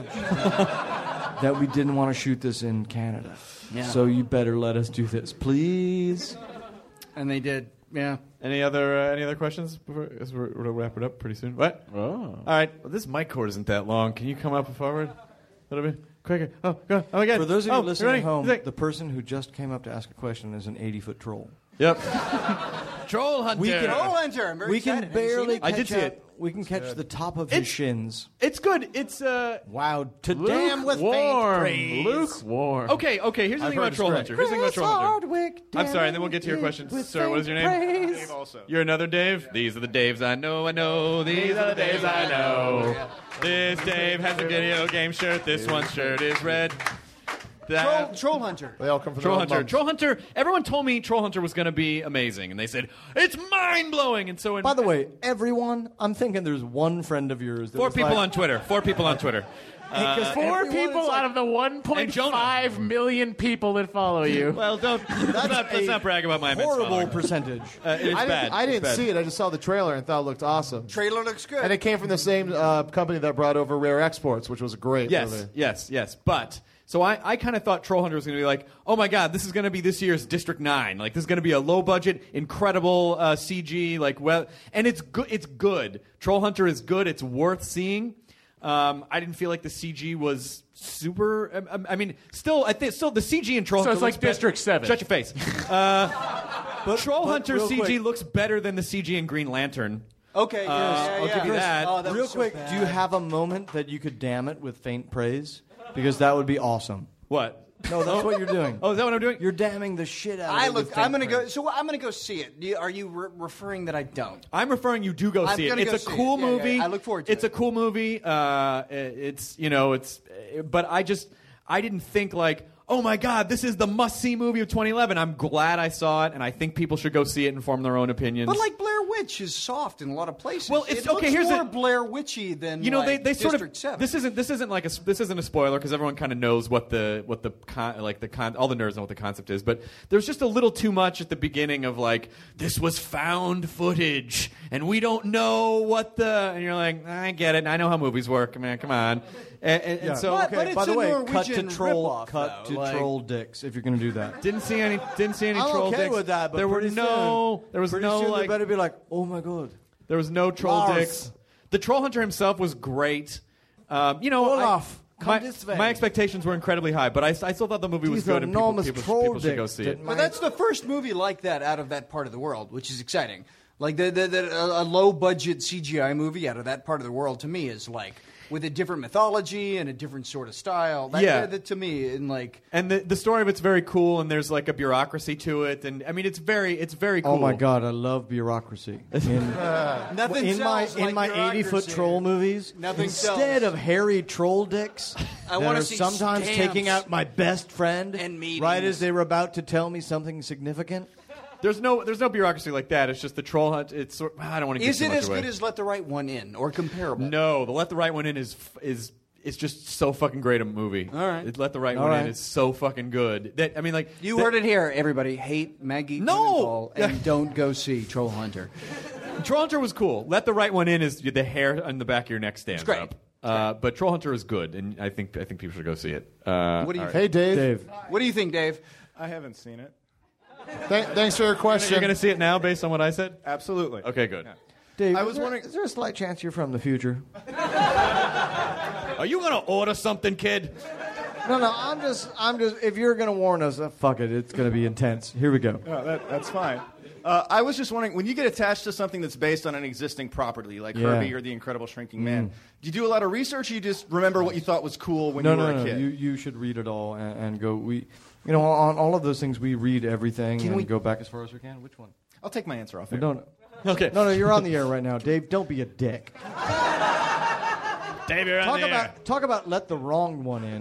much that we didn't want to shoot this in Canada. Yeah. So you better let us do this, please. And they did. Yeah. Any other uh, any other questions? Before, as we're, we'll wrap it up pretty soon. What? Oh. All right. Well, this mic cord isn't that long. Can you come up forward a little bit quicker? Oh, go. Oh my God. For those of you oh, listening ready? at home, Think- the person who just came up to ask a question is an eighty-foot troll. Yep. Troll Hunter. We can, Troll Hunter. I'm very we excited. can barely. I Catch did see up- it. We can catch Good. the top of his It's- shins. It's good. It's uh. Wow. To damn with faint Lukewarm. praise. Lukewarm. Okay. Okay. Here's the I've thing heard about it's Troll great. Hunter. Here's the thing about Troll Hunter. Hardwick, I'm sorry, and then we'll get to your questions. Sir, what is your name? Dave also. You're another Dave? These are the Daves I know, I know. These are the Daves I know. This Dave has a video game shirt. This one's shirt is red. Troll, That, Troll Hunter. They all come from Troll their own Hunter. mums. Troll Hunter. Everyone told me Troll Hunter was going to be amazing, and they said it's mind blowing. And so, in, By the way, everyone, I'm thinking there's one friend of yours. That four was people like, on Twitter. Four people on Twitter. Because Four everyone people is like- out of the one point Jonah. five million people that follow you. Well, don't let's not, let's a not brag about my immense horrible following. percentage. Uh, it's I bad. didn't, I It's didn't bad. see it. I just saw the trailer and thought it looked awesome. Trailer looks good. And it came from the same uh, company that brought over Rare Exports, which was a great Yes, movie. yes, yes. But so I, I kind of thought Troll Hunter was going to be like, oh my god, this is going to be this year's District Nine. Like this is going to be a low budget, incredible uh, C G. Like well, and it's good. It's good. Troll Hunter is good. It's worth seeing. Um, I didn't feel like the C G was super. I, I mean, still, I think still the C G in Troll So Hunter. it's like looks better- District seven. Shut your face. Uh, But, Troll but Hunter real C G quick, looks better than the C G in Green Lantern. Okay, Uh, yeah, I'll yeah, give you yeah. that. Oh, that real was so quick, bad. do you have a moment that you could damn it with faint praise? Because that would be awesome. What? No, that's what you're doing. Oh, is that what I'm doing? You're damning the shit out of I it. with look. I'm faint gonna go. praise. So I'm gonna go see it. Do you- Are you re- referring that I don't? I'm referring you do go I'm see it. gonna It's go a see cool it. Yeah, yeah, movie. I look forward to it's it. a cool movie. Uh, it's you know it's, but I just I didn't think like oh my god this is the must see movie of twenty eleven. I'm glad I saw it, and I think people should go see it and form their own opinions. But like Blair Witch is soft in a lot of places. Well, it's- it okay, looks here's more the- Blair Witchy than you know like they, they sort District of Seven. this isn't this isn't like a this isn't a spoiler because everyone kind of knows what the what the con, like the con, all the nerds know what the concept is, but there's just a little too much at the beginning of like this was found footage and we don't know what the and you're like I get it, I know how movies work, man, come on. And, and, and Yeah. so But- okay, but it's by the a way, cut to Norwegian troll, ripoff, cut though, to like- troll dicks if you're going to do that. Didn't see any. Didn't see any I'm troll okay dicks. with that, but there were pretty no. soon- there was pretty no soon they like. better be like, oh my god. There was no troll Lars. dicks. The Troll Hunter himself was great. Um, you know, Olaf, I, come my, this way. my expectations were incredibly high, but I, I still thought the movie was These good and people, enormous people, troll people should go dicks see that it. my- But that's the first movie like that out of that part of the world, which is exciting. Like the, the, the, a low budget C G I movie out of that part of the world to me is like with a different mythology and a different sort of style. That, Yeah. that, that to me, in like And the, the story of it's very cool, and there's like a bureaucracy to it, and I mean it's very it's very cool. Oh my god, I love bureaucracy. In, nothing in my sells like in my eighty foot bureaucracy. troll movies, Nothing instead sells. of hairy troll dicks, I that wanna are see sometimes stamps taking out my best friend and meetings. right as they were about to tell me something significant. There's no there's no bureaucracy like that. It's just the troll hunt. It's sort, I don't want to give is too it much as away. good as Let the Right One In or comparable? No, the Let the Right One In is is it's just so fucking great a movie. All right. It Let the Right All One right. In is so fucking good. That I mean, like You that- heard it here, everybody. Hate Maggie No! Gyllenhaal and don't go see Troll Hunter. Troll Hunter was cool. Let the Right One In is the hair on the back of your neck stands It's great. up. Uh, but Troll Hunter is good, and I think I think people should go see it. Uh, What do you all think? right. Hey, Dave. Dave, What do you think, Dave? I haven't seen it. Th- thanks for your question. You're going to see it now, based on what I said. Absolutely. Okay, good. Dave, I is was there- wondering- is there a slight chance you're from the future? Are you going to order something, kid? No, no, I'm just, I'm just. If you're gonna warn us, uh, fuck it, it's gonna be intense. Here we go. No, that, that's fine. Uh, I was just wondering, when you get attached to something that's based on an existing property, like Yeah. Herbie or The Incredible Shrinking Man, do you do a lot of research, or you just remember what you thought was cool when no, you no, were no, a kid? You, you should read it all and, and go. We, you know, on all of those things, we read everything Can and we- go back as far as we can. Which one? I'll take my answer off We air. don't. Okay. No, no, you're on the air right now, Dave. Don't be a dick. Dave, you're on Talk the air. about, talk about let the wrong one in.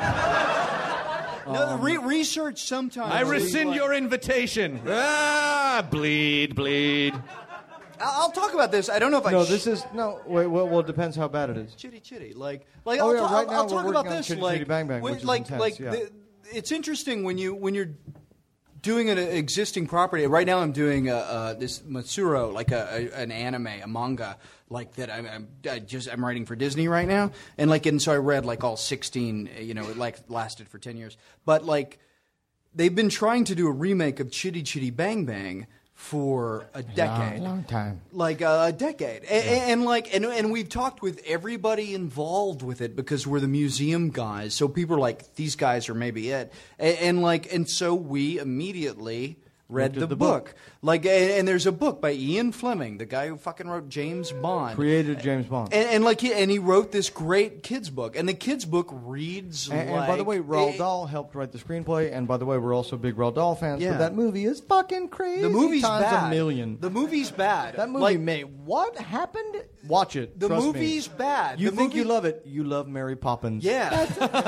No, re- research sometimes. I rescind your invitation. Ah, bleed, bleed. I'll I'll talk about this. I don't know if I. No, sh- this is no. Wait, well, well, it depends how bad it is. Chitty chitty, like, like Oh, I'll, yeah, ta- right I'll, now I'll we're talk working about on this, Chitty like, Chitty Bang Bang, when- which is like, intense, like, yeah. the, it's interesting when you when you're doing an existing property. Right now, I'm doing a, uh, this Matsuro, like a, a an anime, a manga, like that. I'm, I'm I just I'm writing for Disney right now, and like, and so I read like all sixteen. You know, it like lasted for ten years, but like. They've been trying to do a remake of Chitty Chitty Bang Bang for a decade, long time. like uh, a decade, and, and like, and and we've talked with everybody involved with it because we're the museum guys. So people are like, these guys are maybe it, and, and like, and so we immediately read the, the book. book. Like, and, and there's a book by Ian Fleming, the guy who fucking wrote James Bond. Created James Bond. And, and like, he, and he wrote this great kids book, and the kids book reads And, like. and by the way, Roald it- Dahl helped write the screenplay. And by the way, we're also big Roald Dahl fans. Yeah. But that movie is fucking crazy. The movie's times bad. a million. The movie's bad. That movie Like, made what happened? Watch it. The Trust me. movie's bad. You The think movie- you love it? You love Mary Poppins. Yeah.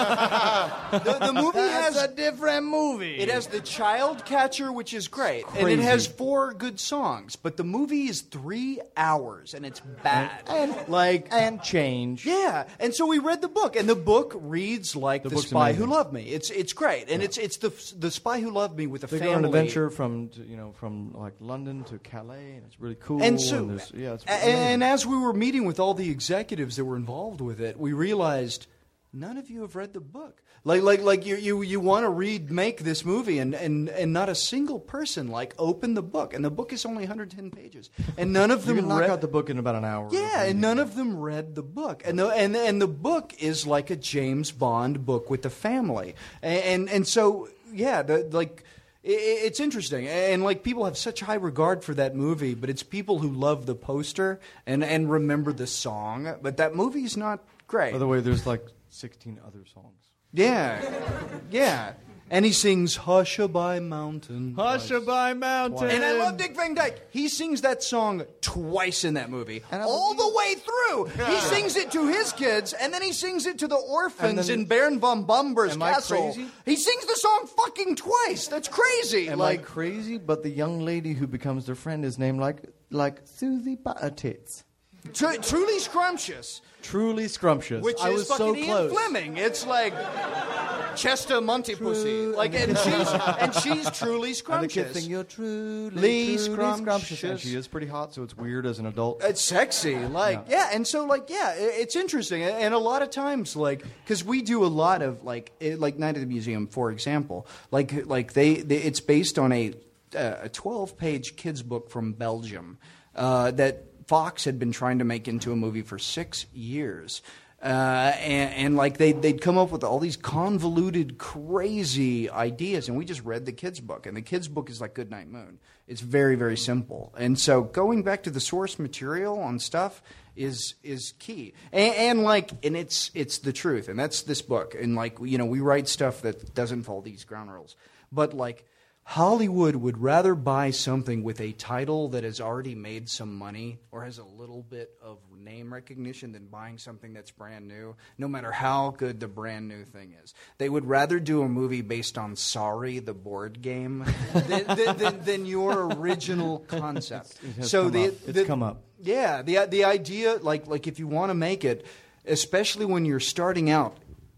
the, the movie That's has a different movie. It has the child catcher, which is great, and it Crazy. has four good songs. But the movie is three hours, and it's bad. And like and change. Yeah, and so we read the book, and the book reads like The, book's Spy amazing. Who Loved Me. It's it's great, and it's it's the the Spy Who Loved Me with a They go family. on an adventure from to, you know from like London to Calais, and it's really cool. And so, there's- yeah, it's a- and as we were meeting with all the executives that were involved with it, we realized none of you have read the book. Like, like, like you, you, you want to read, make this movie, and, and, and not a single person like open the book, and the book is only one hundred ten pages, and none of you them can knock read. out the book in about an hour. Yeah, and none of them read the book, and the and and the book is like a James Bond book with the family, and and, and so yeah, the, like. i- i- It's interesting, and like people have such high regard for that movie, but it's people who love the poster and, and remember the song. But that movie's not great. By the way, there's like sixteen other songs. Yeah, yeah. And he sings "Hushabye Mountain." Hushabye Mountain. And I love Dick Van Dyke. He sings that song twice in that movie, all the way through. He sings it to his kids, and then he sings it to the orphans then- in Baron von Bumber's Am I castle. crazy? He sings the song fucking twice. That's crazy. Am like I crazy? But the young lady who becomes their friend is named like like Susie Buttertits. tr- truly scrumptious, Truly scrumptious. which I is was fucking so Ian close. Fleming. It's like Chester Montepussy. Like, and she's and she's truly And the scrumptious. kids think you're truly, Lee truly scrumptious. scrumptious. And she is pretty hot, so it's weird as an adult. It's sexy, like yeah. and so like yeah, i- it's interesting, and a lot of times like because we do a lot of like it, like Night at the Museum, for example, like like they, they it's based on a uh, a twelve page kids book from Belgium uh, that Fox had been trying to make into a movie for six years. Uh, and, and like they they'd come up with all these convoluted, crazy ideas, and we just read the kids' book, and the kids' book is like Goodnight Moon. It's very very simple, and so going back to the source material on stuff is is key, and, and like and it's it's the truth, and that's this book, and like you know we write stuff that doesn't follow these ground rules, but like. Hollywood would rather buy something with a title that has already made some money or has a little bit of name recognition than buying something that's brand new, no matter how good the brand new thing is. They would rather do a movie based on Sorry, the board game, than, than, than, than your original concept. It has so come the, up. It's the- come up. Yeah, the the idea, like like if you want to make it, especially when you're starting out,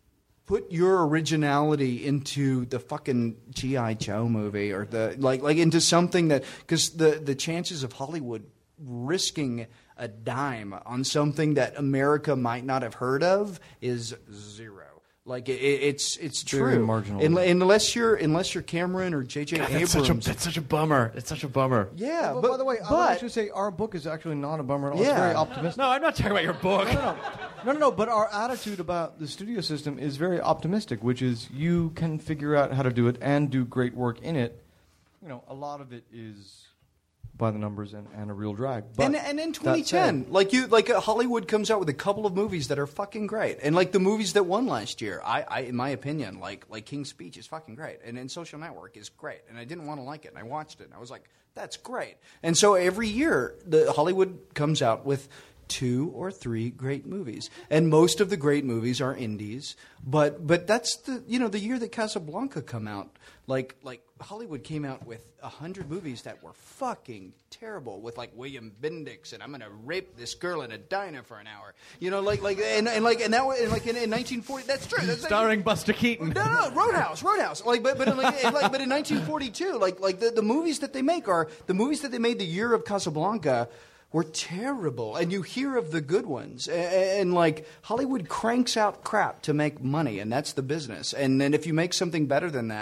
put your originality into the fucking G I. Joe movie or the like like into something that because the the chances of Hollywood risking a dime on something that America might not have heard of is zero. Like it, it's it's Very true. marginal. Un- unless you're unless you're Cameron or J J God, Abrams. that's, such a, that's such a bummer. It's such a bummer. Yeah, But, but by the way, I would but actually say our book is actually not a bummer at all. Yeah. It's very optimistic. No, I'm not talking about your book. No, no, no, no, no. But our attitude about the studio system is very optimistic, which is you can figure out how to do it and do great work in it. You know, a lot of it is by the numbers and, and a real drag. But and and in that twenty ten, said- like you, like uh, Hollywood comes out with a couple of movies that are fucking great, and like the movies that won last year, I, I in my opinion, like like King's Speech is fucking great, and then Social Network is great, and I didn't want to like it, and I watched it, and I was like, that's great, and so every year the Hollywood comes out with two or three great movies, and most of the great movies are indies, but but that's the you know the year that Casablanca come out, like like Hollywood came out with a hundred movies that were fucking terrible, with like William Bendix and I'm gonna rape this girl in a diner for an hour, you know, like like and, and like and that was and like in, in nineteen forty. That's true. That's Starring Buster Keaton. No, no, Roadhouse, Roadhouse. Like, but but in like, in like but in nineteen forty-two, like like the, the movies that they make are the movies that they made the year of Casablanca were terrible, and you hear of the good ones, and, and like Hollywood cranks out crap to make money, and that's the business. And then if you make something better than that,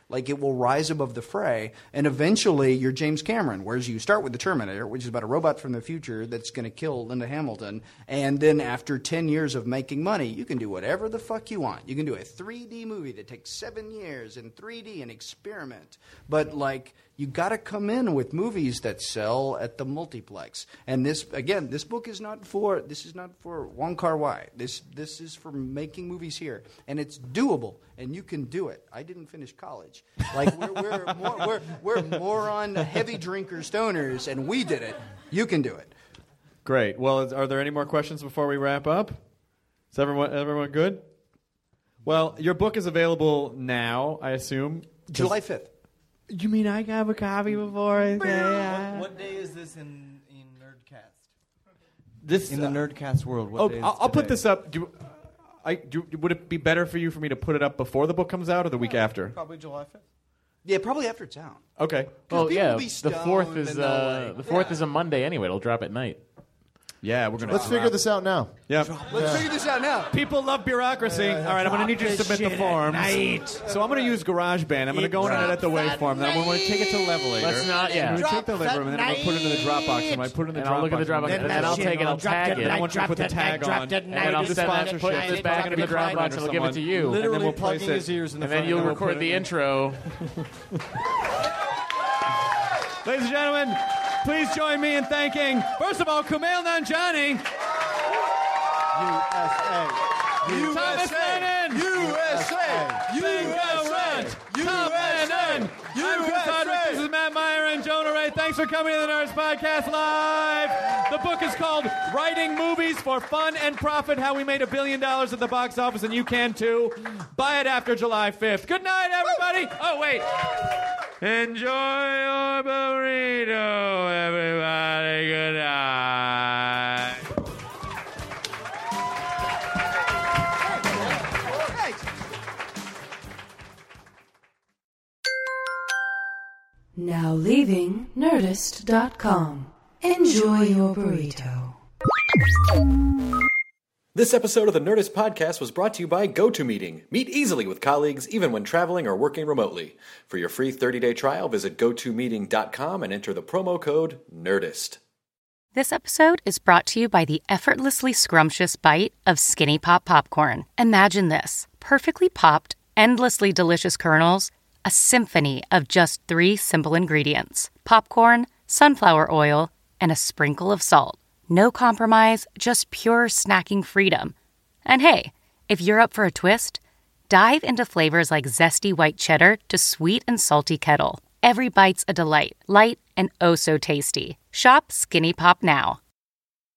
Like, it will rise above the fray, and eventually you're James Cameron, whereas you start with The Terminator, which is about a robot from the future that's going to kill Linda Hamilton, and then after ten years of making money, you can do whatever the fuck you want. You can do a three D movie that takes seven years in three D and experiment. But, like, you got to come in with movies that sell at the multiplex. And this, again, this book is not for, this is not for Wong Kar-wai. This, this is for making movies here. And it's doable, and you can do it. I didn't finish college. Like, we're, we're, more, we're, we're moron, heavy drinker stoners, and we did it. You can do it. Great. Well, is, are there any more questions before we wrap up? Is everyone everyone good? Well, your book is available now, I assume. July fifth. You mean I have a copy before? I say, uh, What day is this in, in Nerdcast? This in the uh, Nerdcast world. What Oh, day is I'll, I'll put today? this up. Do, I do. Would it be better for you for me to put it up before the book comes out or the week after? Probably July fifth. Yeah, probably after it's out. Okay. Well, people yeah, will be the fourth stoned is and they'll, uh, like- the fourth Yeah. is a Monday anyway. It'll drop at night. Yeah, we're gonna. Let's figure this out now. Yeah. Let's figure this out now. People love bureaucracy. All right, I'm going to need you to submit the forms. So I'm going to use GarageBand. I'm going to go in and edit the waveform. Then I'm going to take it to Levelator. Let's not- yeah. I'm going to take the Levelator and then I'm going to put it into the Dropbox. And I put it in the And Dropbox. I'll look at the Dropbox, and then I'll take it, I'll tag it. And I want you to put the tag on. And then I'll do the send that, sponsorship. put it back into the Dropbox, and I'll give it to you. And then Literally we'll place plugging it. his ears in the And then front you'll and we'll record put the it in. intro. Ladies and gentlemen, please join me in thanking, first of all, Kumail Nanjiani. U S A. Thomas Lennon. U S A. Bingo Runt. Tom Lennon. I'm Chris Hardwick. This is Matt Meyer and Jonah Ray. Thanks for coming to the Nerds Podcast Live. The book is called Writing Movies for Fun and Profit, How We Made a Billion Dollars at the Box Office, and you can too. Buy it after July fifth. Good night, everybody. Oh, wait. Enjoy your burrito, everybody. Good night. Now leaving Nerdist dot com. Enjoy your burrito. This episode of the Nerdist Podcast was brought to you by GoToMeeting. Meet easily with colleagues, even when traveling or working remotely. For your free thirty-day trial, visit go to meeting dot com and enter the promo code NERDIST. This episode is brought to you by the effortlessly scrumptious bite of Skinny Pop Popcorn. Imagine this. Perfectly popped, endlessly delicious kernels, a symphony of just three simple ingredients. Popcorn, sunflower oil, and a sprinkle of salt. No compromise, just pure snacking freedom. And hey, if you're up for a twist, dive into flavors like zesty white cheddar to sweet and salty kettle. Every bite's a delight, light and oh so tasty. Shop Skinny Pop now.